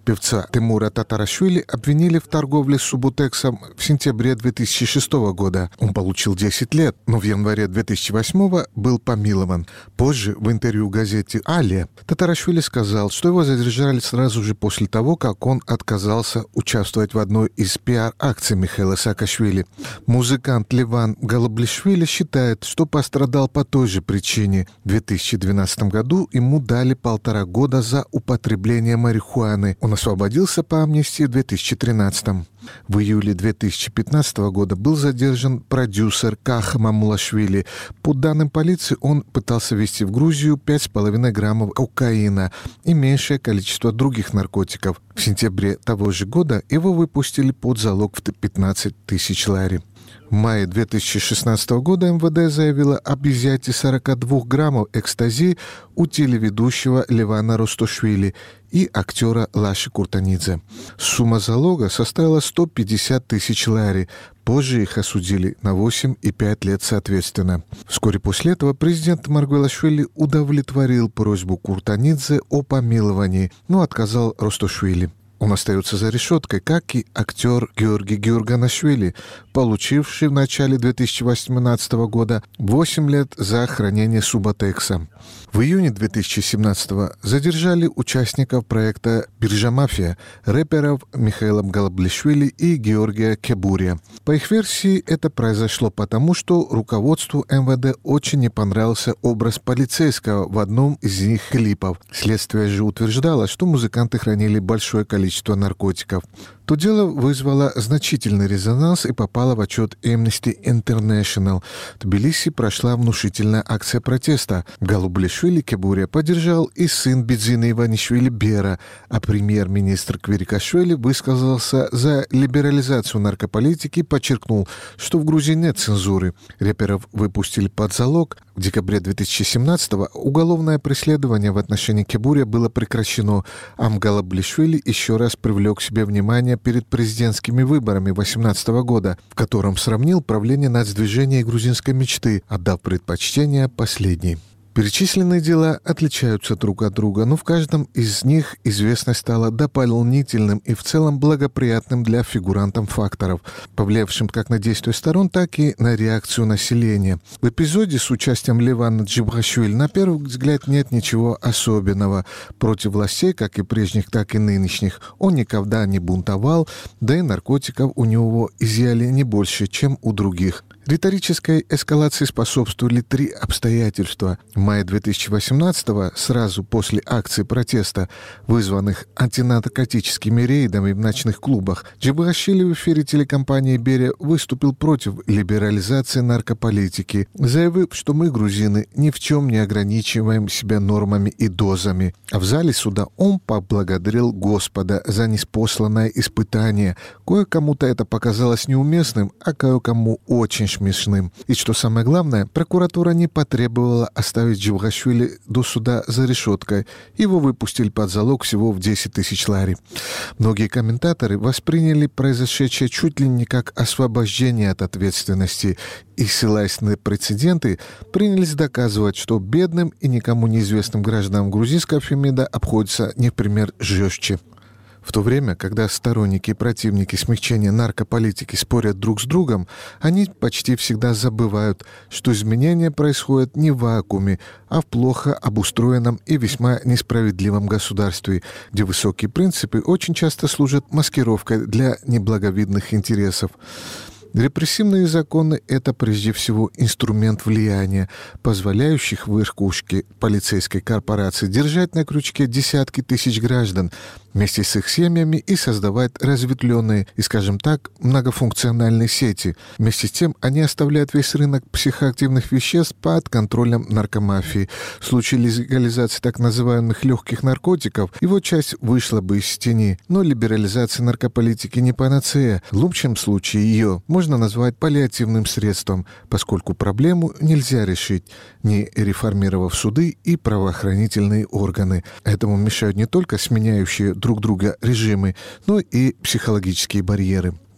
Певца Тимура Татарашвили обвинили в торговле с Субутексом в сентябре две тысячи шестого года. Он получил десять лет, но в январе две тысячи восьмого был помилован. Позже в интервью газете «Алия» Татарашвили сказал, что его задержали сразу же после того, как он отказался участвовать в одной из пиар-акций Михаила Саакашвили. Музыкант Леван Галаблишвили считает, что пострадал по той же причине. В две тысячи двенадцатом году ему дали полтора года за употребление марихуаны. Он освободился по амнистии в две тысячи тринадцатом. В июле две тысячи пятнадцатого года был задержан продюсер Каха Мамулашвили. По данным полиции, он пытался везти в Грузию пять с половиной граммов кокаина и меньшее количество других наркотиков. В сентябре того же года его выпустили под залог в пятнадцать тысяч лари. В мае две тысячи шестнадцатого года эм вэ дэ заявила об изъятии сорок два граммов экстази у телеведущего Левана Ростошвили и актера Лаши Куртанидзе. Сумма залога составила сто пятьдесят тысяч лари. Позже их осудили на восемь и пять лет соответственно. Вскоре после этого президент Маргвелашвили удовлетворил просьбу Куртанидзе о помиловании, но отказал Ростошвили. Он остается за решеткой, как и актер Георгий Георганашвили, получивший в начале две тысячи восемнадцатого года восемь лет за хранение Субутекса. В июне две тысячи семнадцатого задержали участников проекта «Биржа Мафия» рэперов Михаила Галаблишвили и Георгия Кебурия. По их версии, это произошло потому, что руководству эм вэ дэ очень не понравился образ полицейского в одном из их клипов. Следствие же утверждало, что музыканты хранили большое количество наркотиков. То дело вызвало значительный резонанс и попало в отчет Amnesty International. В Тбилиси прошла внушительная акция протеста. Галаблишвили Кебурия поддержал и сын Бидзины Иванишвили Бера, а премьер-министр Квирикашвили высказался за либерализацию наркополитики и подчеркнул, что в Грузии нет цензуры. Рэперов выпустили под залог. В декабре две тысячи семнадцатого уголовное преследование в отношении Кебурия было прекращено, а Галаблишвили еще раз привлек к себе внимание перед президентскими выборами две тысячи восемнадцатого года, в котором сравнил правление нацдвижения и грузинской мечты, отдав предпочтение последней. Перечисленные дела отличаются друг от друга, но в каждом из них известность стала дополнительным и в целом благоприятным для фигурантов факторов, повлиявшим как на действия сторон, так и на реакцию населения. В эпизоде с участием Левана Джибгашвили на первый взгляд нет ничего особенного. Против властей, как и прежних, так и нынешних, он никогда не бунтовал, да и наркотиков у него изъяли не больше, чем у других. Риторической эскалации способствовали три обстоятельства. В мае две тысячи восемнадцатого, сразу после акций протеста, вызванных антинаркотическими рейдами в ночных клубах, Джибгашвили в эфире телекомпании «Берия» выступил против либерализации наркополитики, заявив, что мы, грузины, ни в чем не ограничиваем себя нормами и дозами. А в зале суда он поблагодарил Господа за неспосланное испытание. Кое-кому-то это показалось неуместным, а кое-кому очень смешным. И что самое главное, прокуратура не потребовала оставить Джибгашвили до суда за решеткой. Его выпустили под залог всего в десять тысяч лари. Многие комментаторы восприняли произошедшее чуть ли не как освобождение от ответственности и, ссылаясь на прецеденты, принялись доказывать, что бедным и никому неизвестным гражданам грузинского Фемида обходится не в пример жестче. В то время, когда сторонники и противники смягчения наркополитики спорят друг с другом, они почти всегда забывают, что изменения происходят не в вакууме, а в плохо обустроенном и весьма несправедливом государстве, где высокие принципы очень часто служат маскировкой для неблаговидных интересов. Репрессивные законы – это прежде всего инструмент влияния, позволяющих верхушке полицейской корпорации держать на крючке десятки тысяч граждан вместе с их семьями и создавать разветвленные и, скажем так, многофункциональные сети. Вместе с тем они оставляют весь рынок психоактивных веществ под контролем наркомафии. В случае легализации так называемых легких наркотиков его часть вышла бы из тени, но либерализация наркополитики не панацея. В лучшем случае ее можно назвать паллиативным средством, поскольку проблему нельзя решить, не реформировав суды и правоохранительные органы. Этому мешают не только сменяющие друг друга режимы, но и психологические барьеры.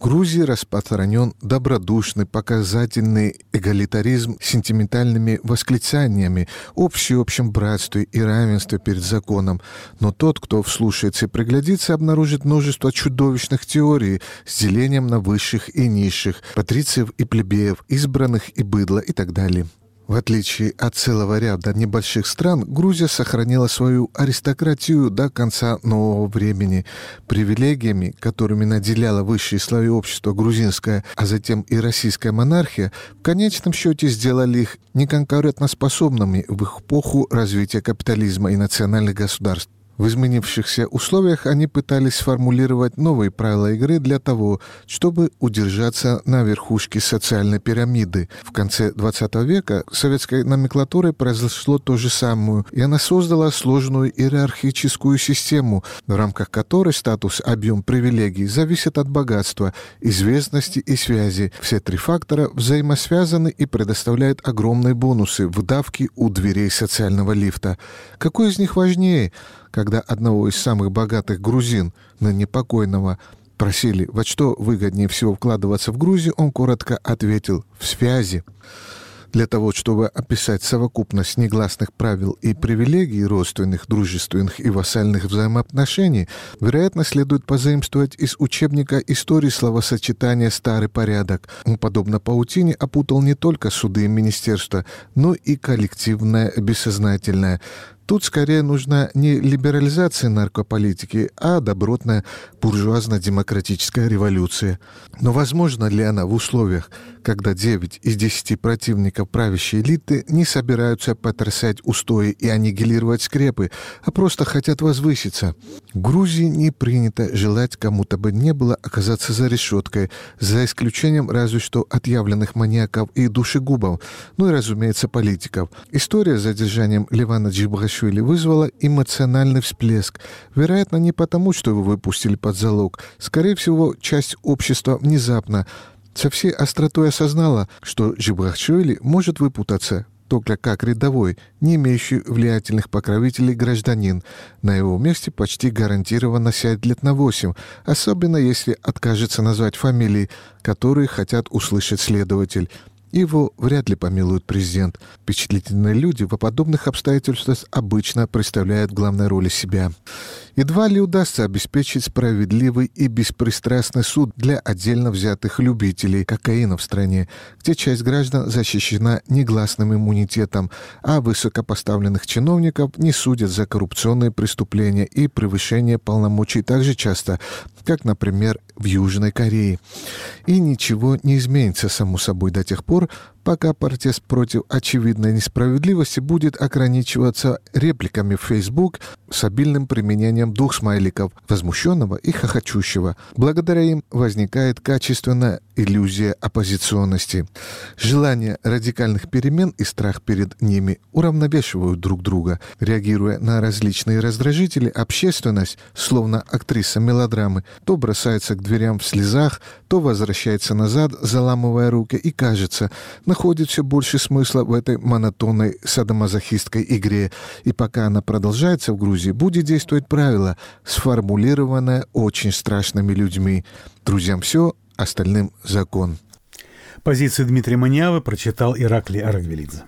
В Грузии распространен добродушный, показательный эгалитаризм с сентиментальными восклицаниями о всеобщем братстве и равенстве перед законом. Но тот, кто вслушается и приглядится, обнаружит множество чудовищных теорий с делением на высших и низших, патрициев и плебеев, избранных и быдла и так далее. В отличие от целого ряда небольших стран, Грузия сохранила свою аристократию до конца нового времени. Привилегиями, которыми наделяла высшие слои общества грузинская, а затем и российская монархия, в конечном счете сделали их неконкурентоспособными в их эпоху развития капитализма и национальных государств. В изменившихся условиях они пытались сформулировать новые правила игры для того, чтобы удержаться на верхушке социальной пирамиды. В конце двадцатого века советской номенклатурой произошло то же самое, и она создала сложную иерархическую систему, в рамках которой статус, объем привилегий зависит от богатства, известности и связи. Все три фактора взаимосвязаны и предоставляют огромные бонусы в давке у дверей социального лифта. Какой из них важнее? Когда одного из самых богатых грузин, ныне покойного, просили, во что выгоднее всего вкладываться в Грузию, он коротко ответил «в связи». Для того, чтобы описать совокупность негласных правил и привилегий родственных, дружественных и вассальных взаимоотношений, вероятно, следует позаимствовать из учебника истории словосочетания «старый порядок». Он, подобно паутине, опутал не только суды и министерства, но и коллективное бессознательное. Тут скорее нужна не либерализация наркополитики, а добротная буржуазно-демократическая революция. Но возможно ли она в условиях, когда девять из десяти противников правящей элиты не собираются потрясать устои и аннигилировать скрепы, а просто хотят возвыситься? В Грузии не принято желать кому-то бы не было оказаться за решеткой, за исключением разве что отъявленных маньяков и душегубов, ну и, разумеется, политиков. История с задержанием Левана Джибгашвили вызвала эмоциональный всплеск. Вероятно, не потому, что его выпустили под залог. Скорее всего, часть общества внезапно, со всей остротой осознала, что Джибгашвили может выпутаться только как рядовой, не имеющий влиятельных покровителей гражданин. На его месте почти гарантированно сядет лет на восемь, особенно если откажется назвать фамилии, которые хотят услышать следователь. Его вряд ли помилует президент. Впечатлительные люди в подобных обстоятельствах обычно представляют в главной роли себя. Едва ли удастся обеспечить справедливый и беспристрастный суд для отдельно взятых любителей кокаина в стране, где часть граждан защищена негласным иммунитетом, а высокопоставленных чиновников не судят за коррупционные преступления и превышение полномочий так же часто, как, например, в Южной Корее. И ничего не изменится, само собой, до тех пор, пока протест против очевидной несправедливости будет ограничиваться репликами в Facebook с обильным применением двух смайликов – возмущенного и хохочущего. Благодаря им возникает качественная иллюзия оппозиционности. Желание радикальных перемен и страх перед ними уравновешивают друг друга. Реагируя на различные раздражители, общественность, словно актриса мелодрамы, то бросается к дверям в слезах, то возвращается назад, заламывая руки, и, кажется, находит все больше смысла в этой монотонной садомазохистской игре. И пока она продолжается в Грузии, будет действовать правило, сформулированное очень страшными людьми. Друзьям все, остальным закон. Позицию Дмитрия Маниавы прочитал Ираклий Араквелидзе.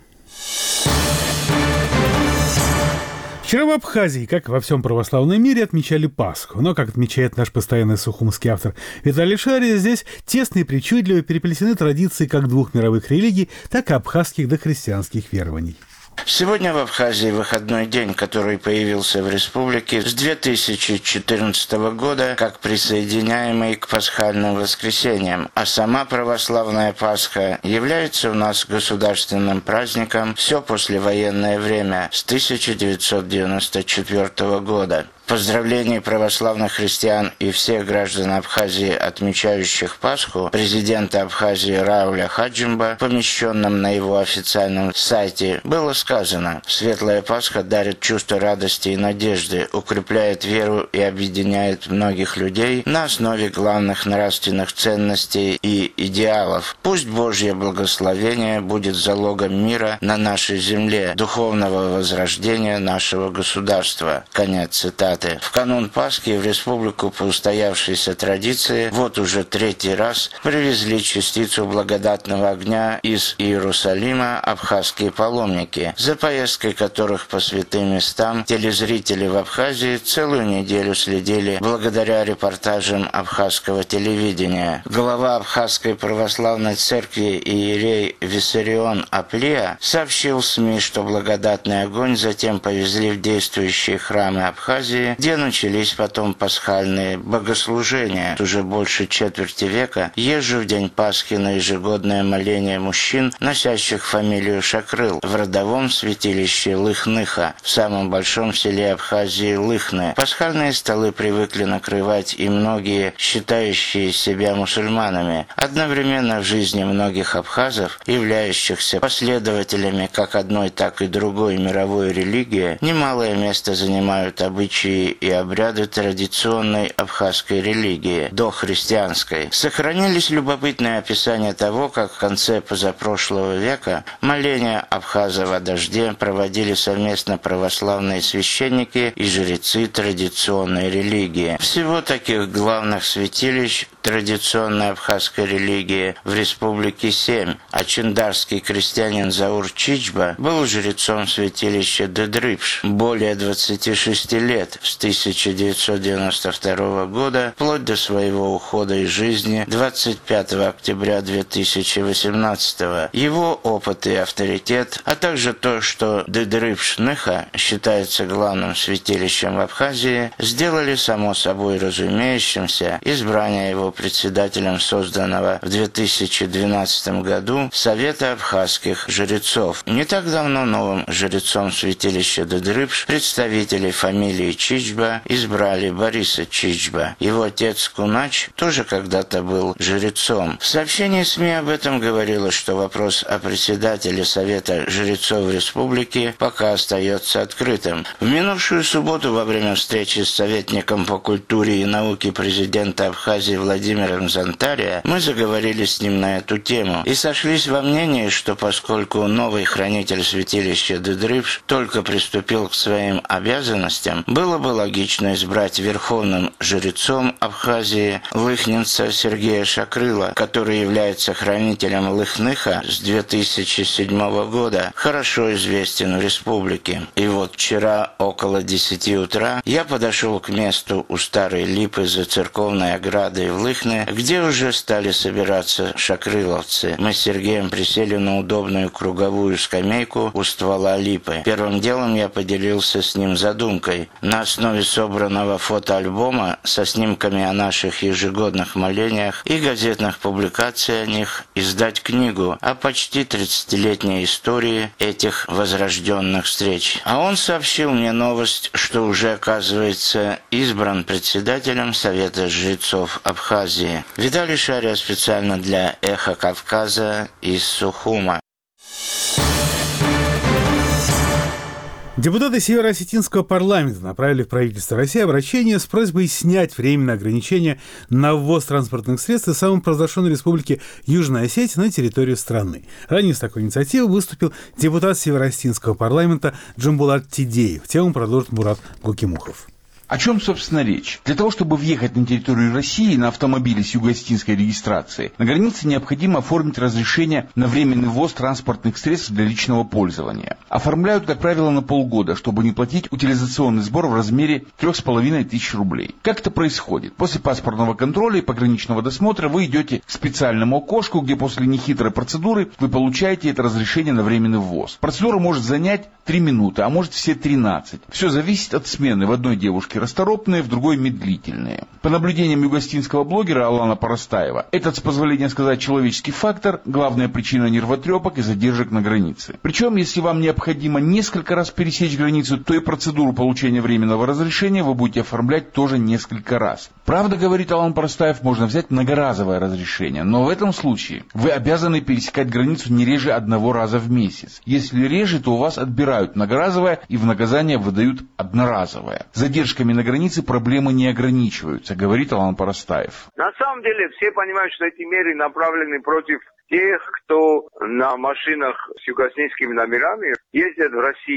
Вчера в Абхазии, как во всем православном мире, отмечали Пасху. Но, как отмечает наш постоянный сухумский автор Виталий Шария, здесь тесно и причудливо переплетены традиции как двух мировых религий, так и абхазских дохристианских верований. Сегодня в Абхазии выходной день, который появился в республике с две тысячи четырнадцатого года, как присоединяемый к пасхальным воскресеньям. А сама православная Пасха является у нас государственным праздником все послевоенное время с тысяча девятьсот девяносто четвёртого года. В поздравлении православных христиан и всех граждан Абхазии, отмечающих Пасху, президента Абхазии Рауля Хаджимба, помещенном на его официальном сайте, было сказано: «Светлая Пасха дарит чувство радости и надежды, укрепляет веру и объединяет многих людей на основе главных нравственных ценностей и идеалов. Пусть Божье благословение будет залогом мира на нашей земле, духовного возрождения нашего государства». Конец цитаты. цитаты. В канун Пасхи в республику по устоявшейся традиции вот уже третий раз привезли частицу благодатного огня из Иерусалима абхазские паломники, за поездкой которых по святым местам телезрители в Абхазии целую неделю следили благодаря репортажам абхазского телевидения. Глава Абхазской православной церкви иерей Виссарион Аплия сообщил СМИ, что благодатный огонь затем повезли в действующие храмы Абхазии, где начались потом пасхальные богослужения. Уже больше четверти века езжу в день Пасхи на ежегодное моление мужчин, носящих фамилию Шакрыл, в родовом святилище Лыхныха, в самом большом селе Абхазии Лыхны. Пасхальные столы привыкли накрывать и многие, считающие себя мусульманами. Одновременно в жизни многих абхазов, являющихся последователями как одной, так и другой мировой религии, немалое место занимают обычаи и обряды традиционной абхазской религии, дохристианской. Сохранились любопытные описания того, как в конце позапрошлого века моления абхазов о дожде проводили совместно православные священники и жрецы традиционной религии. Всего таких главных святилищ традиционной абхазской религии в республике семь, а чындарский крестьянин Заур Чичба был жрецом святилища Дедрыпш более двадцати шести лет, с тысяча девятьсот девяносто второго года вплоть до своего ухода из жизни двадцать пятого октября две тысячи восемнадцатого. Его опыт и авторитет, а также то, что Дедрыпш-Ныха считается главным святилищем в Абхазии, сделали само собой разумеющимся избрание его председателем созданного в две тысячи двенадцатом году Совета абхазских жрецов. Не так давно новым жрецом святилища Дедрыпш представителей фамилии Чичба избрали Бориса Чичба. Его отец Кунач тоже когда-то был жрецом. В сообщении СМИ об этом говорилось, что вопрос о председателе Совета жрецов республики пока остается открытым. В минувшую субботу во время встречи с советником по культуре и науке президента Абхазии Владимиром Зантария мы заговорили с ним на эту тему и сошлись во мнении, что поскольку новый хранитель святилища Дедрыпш только приступил к своим обязанностям, было бы логично избрать верховным жрецом Абхазии лыхнинца Сергея Шакрыла, который является хранителем Лыхныха с две тысячи седьмого года, хорошо известен в республике. И вот вчера около десяти утра я подошел к месту у старой липы за церковной оградой в Лыхне, где уже стали собираться шакрыловцы. Мы с Сергеем присели на удобную круговую скамейку у ствола липы. Первым делом я поделился с ним задумкой. На основе собранного фотоальбома со снимками о наших ежегодных молениях и газетных публикаций о них издать книгу о почти тридцатилетней истории этих возрожденных встреч. А он сообщил мне новость, что уже, оказывается, избран председателем Совета жрецов Абхазии. Виталий Шария специально для «Эхо Кавказа» из Сухума. Депутаты Северо-Осетинского парламента направили в правительство России обращение с просьбой снять временные ограничения на ввоз транспортных средств из самопровозглашенной республики Южная Осетия на территорию страны. Ранее с такой инициативой выступил депутат Северо-Осетинского парламента Джамбулат Тидеев. Тему продолжит Мурат Гукимухов. О чем, собственно, речь? Для того, чтобы въехать на территорию России на автомобиле с юго-осетинской регистрацией, на границе необходимо оформить разрешение на временный ввоз транспортных средств для личного пользования. Оформляют, как правило, на полгода, чтобы не платить утилизационный сбор в размере трех с половиной тысяч рублей. Как это происходит? После паспортного контроля и пограничного досмотра вы идете к специальному окошку, где после нехитрой процедуры вы получаете это разрешение на временный ввоз. Процедура может занять три минуты, а может все тринадцать. Все зависит от смены. В одной девушке расторопные, в другой медлительные. По наблюдениям югостинского блогера Алана Парастаева, этот, с позволения сказать, человеческий фактор – главная причина нервотрепок и задержек на границе. Причем, если вам необходимо несколько раз пересечь границу, то и процедуру получения временного разрешения вы будете оформлять тоже несколько раз. Правда, говорит Алан Парастаев, можно взять многоразовое разрешение, но в этом случае вы обязаны пересекать границу не реже одного раза в месяц. Если реже, то у вас отбирают многоразовое и в наказание выдают одноразовое. Задержками на границе проблемы не ограничиваются, говорит Алан Парастаев. На самом деле все понимают, что эти меры направлены против тех, кто на машинах с югославскими номерами ездят в России.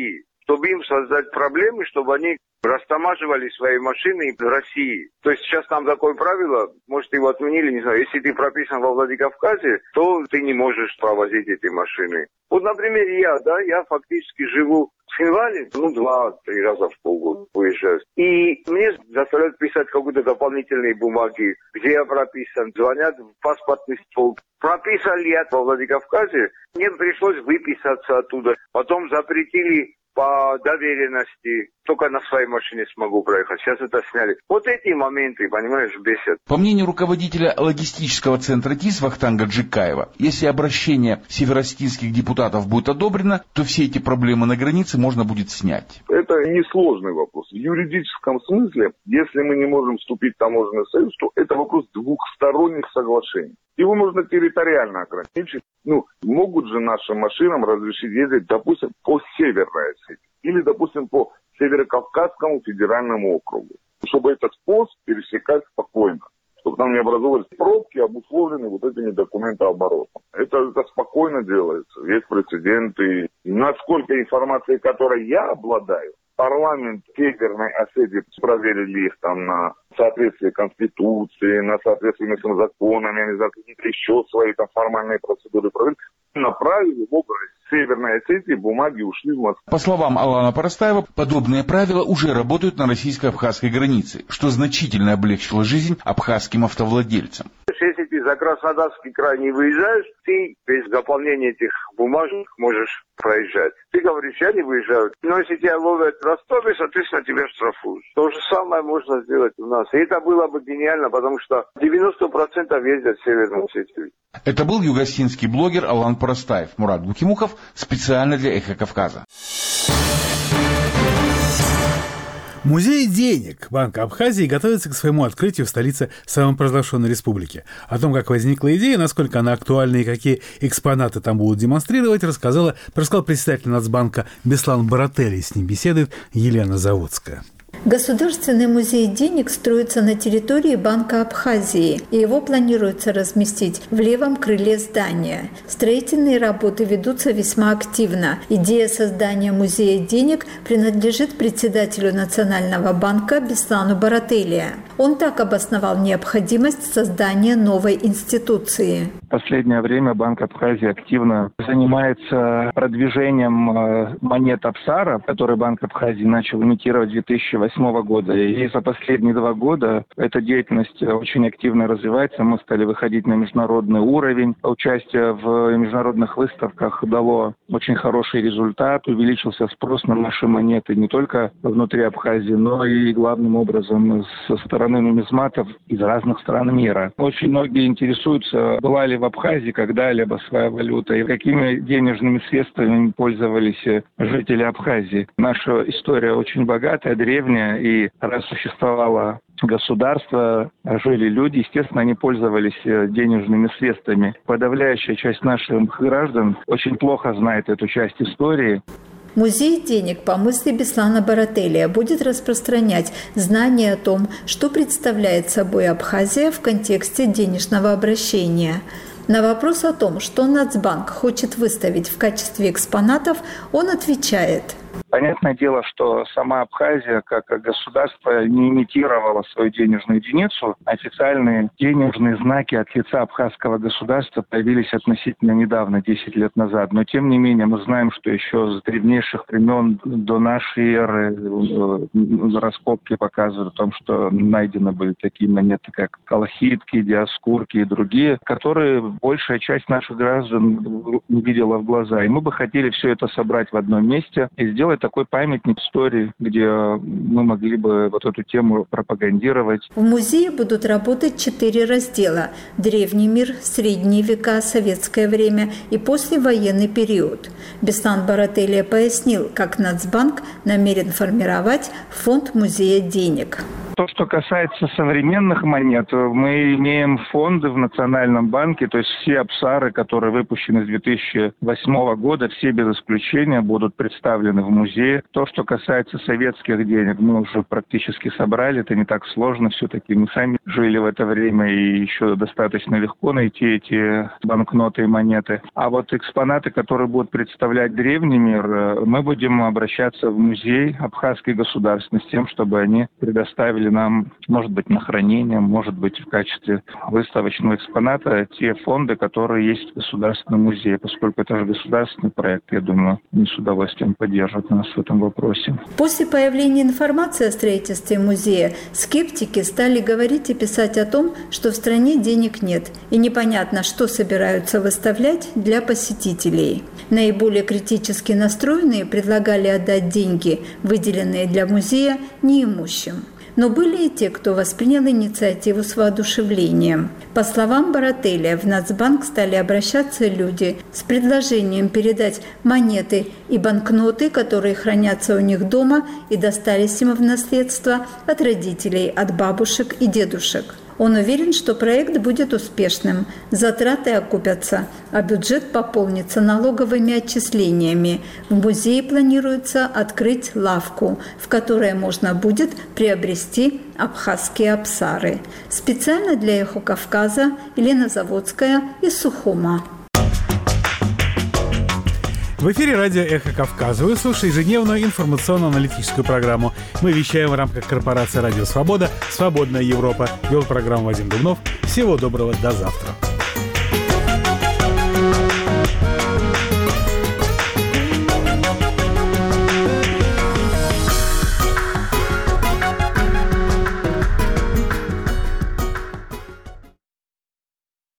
чтобы им создать проблемы, чтобы они растамаживали свои машины в России. То есть сейчас там такое правило, может, его отменили, не знаю, если ты прописан во Владикавказе, то ты не можешь провозить эти машины. Вот, например, я, да, я фактически живу в Хинвале, ну, два-три раза в полгода уезжаю. И мне заставляют писать какие-то дополнительные бумаги, где я прописан, звонят в паспортный стол. Прописан ли я во Владикавказе? Мне пришлось выписаться оттуда. Потом запретили по доверенности, только на своей машине смогу проехать. Сейчас это сняли. Вот эти моменты, понимаешь, бесят. По мнению руководителя логистического центра ТИС Вахтанга Джикаева, если обращение северосетинских депутатов будет одобрено, то все эти проблемы на границе можно будет снять. Это несложный вопрос. В юридическом смысле, если мы не можем вступить в таможенный союз, то это вопрос двухсторонних соглашений. Его можно территориально ограничить. Ну, могут же нашим машинам разрешить ездить, допустим, по Северной Осетии или, допустим, по Северокавказскому федеральному округу, чтобы этот пост пересекать спокойно, чтобы там не образовывались пробки, обусловленные вот этими документооборотом. Это, это спокойно делается, есть прецеденты. Насколько информации, которой я обладаю, парламент Северной Осетии проверили их там на соответствие Конституции, на соответствие местным законам, я не знаю, какие-то еще свои там формальные процедуры проверили, направили в область Северной Осетии, бумаги ушли в Москву. По словам Алана Парастаева, подобные правила уже работают на российско-абхазской границе, что значительно облегчило жизнь абхазским автовладельцам. Если ты за Краснодарский край не выезжаешь, ты без заполнения этих бумажек можешь проезжать. Ты говоришь, я не выезжаю. Но если тебя ловят в Ростове, соответственно, тебя штрафуют. То же самое можно сделать у нас. И это было бы гениально, потому что девяносто процентов ездят в Северную Осетию. Это был югосинский блогер Алан Парастаев. Мурат Букимуков специально для «Эхо Кавказа». Музей денег Банка Абхазии готовится к своему открытию в столице самопровозглашенной республики. О том, как возникла идея, насколько она актуальна и какие экспонаты там будут демонстрировать, рассказала, рассказал председатель Нацбанка Беслан Барателли. С ним беседует Елена Заводская. Государственный музей денег строится на территории Банка Абхазии, и его планируется разместить в левом крыле здания. Строительные работы ведутся весьма активно. Идея создания музея денег принадлежит председателю Национального банка Беслану Барателли. Он так обосновал необходимость создания новой институции. В последнее время Банк Абхазии активно занимается продвижением монет Апсара, которые Банк Абхазии начал имитировать в две тысячи восьмого года. И за последние два года эта деятельность очень активно развивается. Мы стали выходить на международный уровень. Участие в международных выставках дало очень хороший результат. Увеличился спрос на наши монеты не только внутри Абхазии, но и главным образом со стороны нумизматов из разных стран мира. Очень многие интересуются, была ли в Абхазии когда-либо своя валюта и какими денежными средствами пользовались жители Абхазии. Наша история очень богатая, древняя, и раз существовало государство, жили люди, естественно, они пользовались денежными средствами. Подавляющая часть наших граждан очень плохо знает эту часть истории. Музей денег, по мысли Беслана Барателли, будет распространять знания о том, что представляет собой Абхазия в контексте денежного обращения. На вопрос о том, что Нацбанк хочет выставить в качестве экспонатов, он отвечает. Понятное дело, что сама Абхазия как государство не имитировала свою денежную единицу. Официальные денежные знаки от лица абхазского государства появились относительно недавно, десять лет назад. Но тем не менее мы знаем, что еще с древнейших времен до нашей эры раскопки показывают о том, что найдены были такие монеты, как колхидки, диаскурки и другие, которые большая часть наших граждан не видела в глаза. И мы бы хотели все это собрать в одном месте и сделать такой памятник истории, где мы могли бы вот эту тему пропагандировать. В музее будут работать четыре раздела: древний мир, средние века, советское время и послевоенный период. Беслан Барателли пояснил, как Нацбанк намерен формировать фонд музея денег. То, что касается современных монет, мы имеем фонды в Национальном банке, то есть все абсары, которые выпущены с две тысячи восьмого года, все без исключения будут представлены в музее. То, что касается советских денег, мы уже практически собрали, это не так сложно, все-таки мы сами жили в это время и еще достаточно легко найти эти банкноты и монеты. А вот экспонаты, которые будут представлять древний мир, мы будем обращаться в музей Абхазской государственности с тем, чтобы они предоставили нам, может быть, на хранение, может быть, в качестве выставочного экспоната те фонды, которые есть в Государственном музее. Поскольку это же государственный проект, я думаю, они с удовольствием поддержат нас в этом вопросе. После появления информации о строительстве музея скептики стали говорить и писать о том, что в стране денег нет и непонятно, что собираются выставлять для посетителей. Наиболее критически настроенные предлагали отдать деньги, выделенные для музея, неимущим. Но были и те, кто воспринял инициативу с воодушевлением. По словам Барателя, в Нацбанк стали обращаться люди с предложением передать монеты и банкноты, которые хранятся у них дома и достались им в наследство от родителей, от бабушек и дедушек. Он уверен, что проект будет успешным, затраты окупятся, а бюджет пополнится налоговыми отчислениями. В музее планируется открыть лавку, в которой можно будет приобрести абхазские абсары. Специально для «Эхо Кавказа» Елена Заводская из Сухума. В эфире радио «Эхо Кавказа». Вы слушаете ежедневную информационно-аналитическую программу. Мы вещаем в рамках корпорации «Радио Свобода». «Свободная Европа». Вел программу Вадим Дубнов. Всего доброго, до завтра.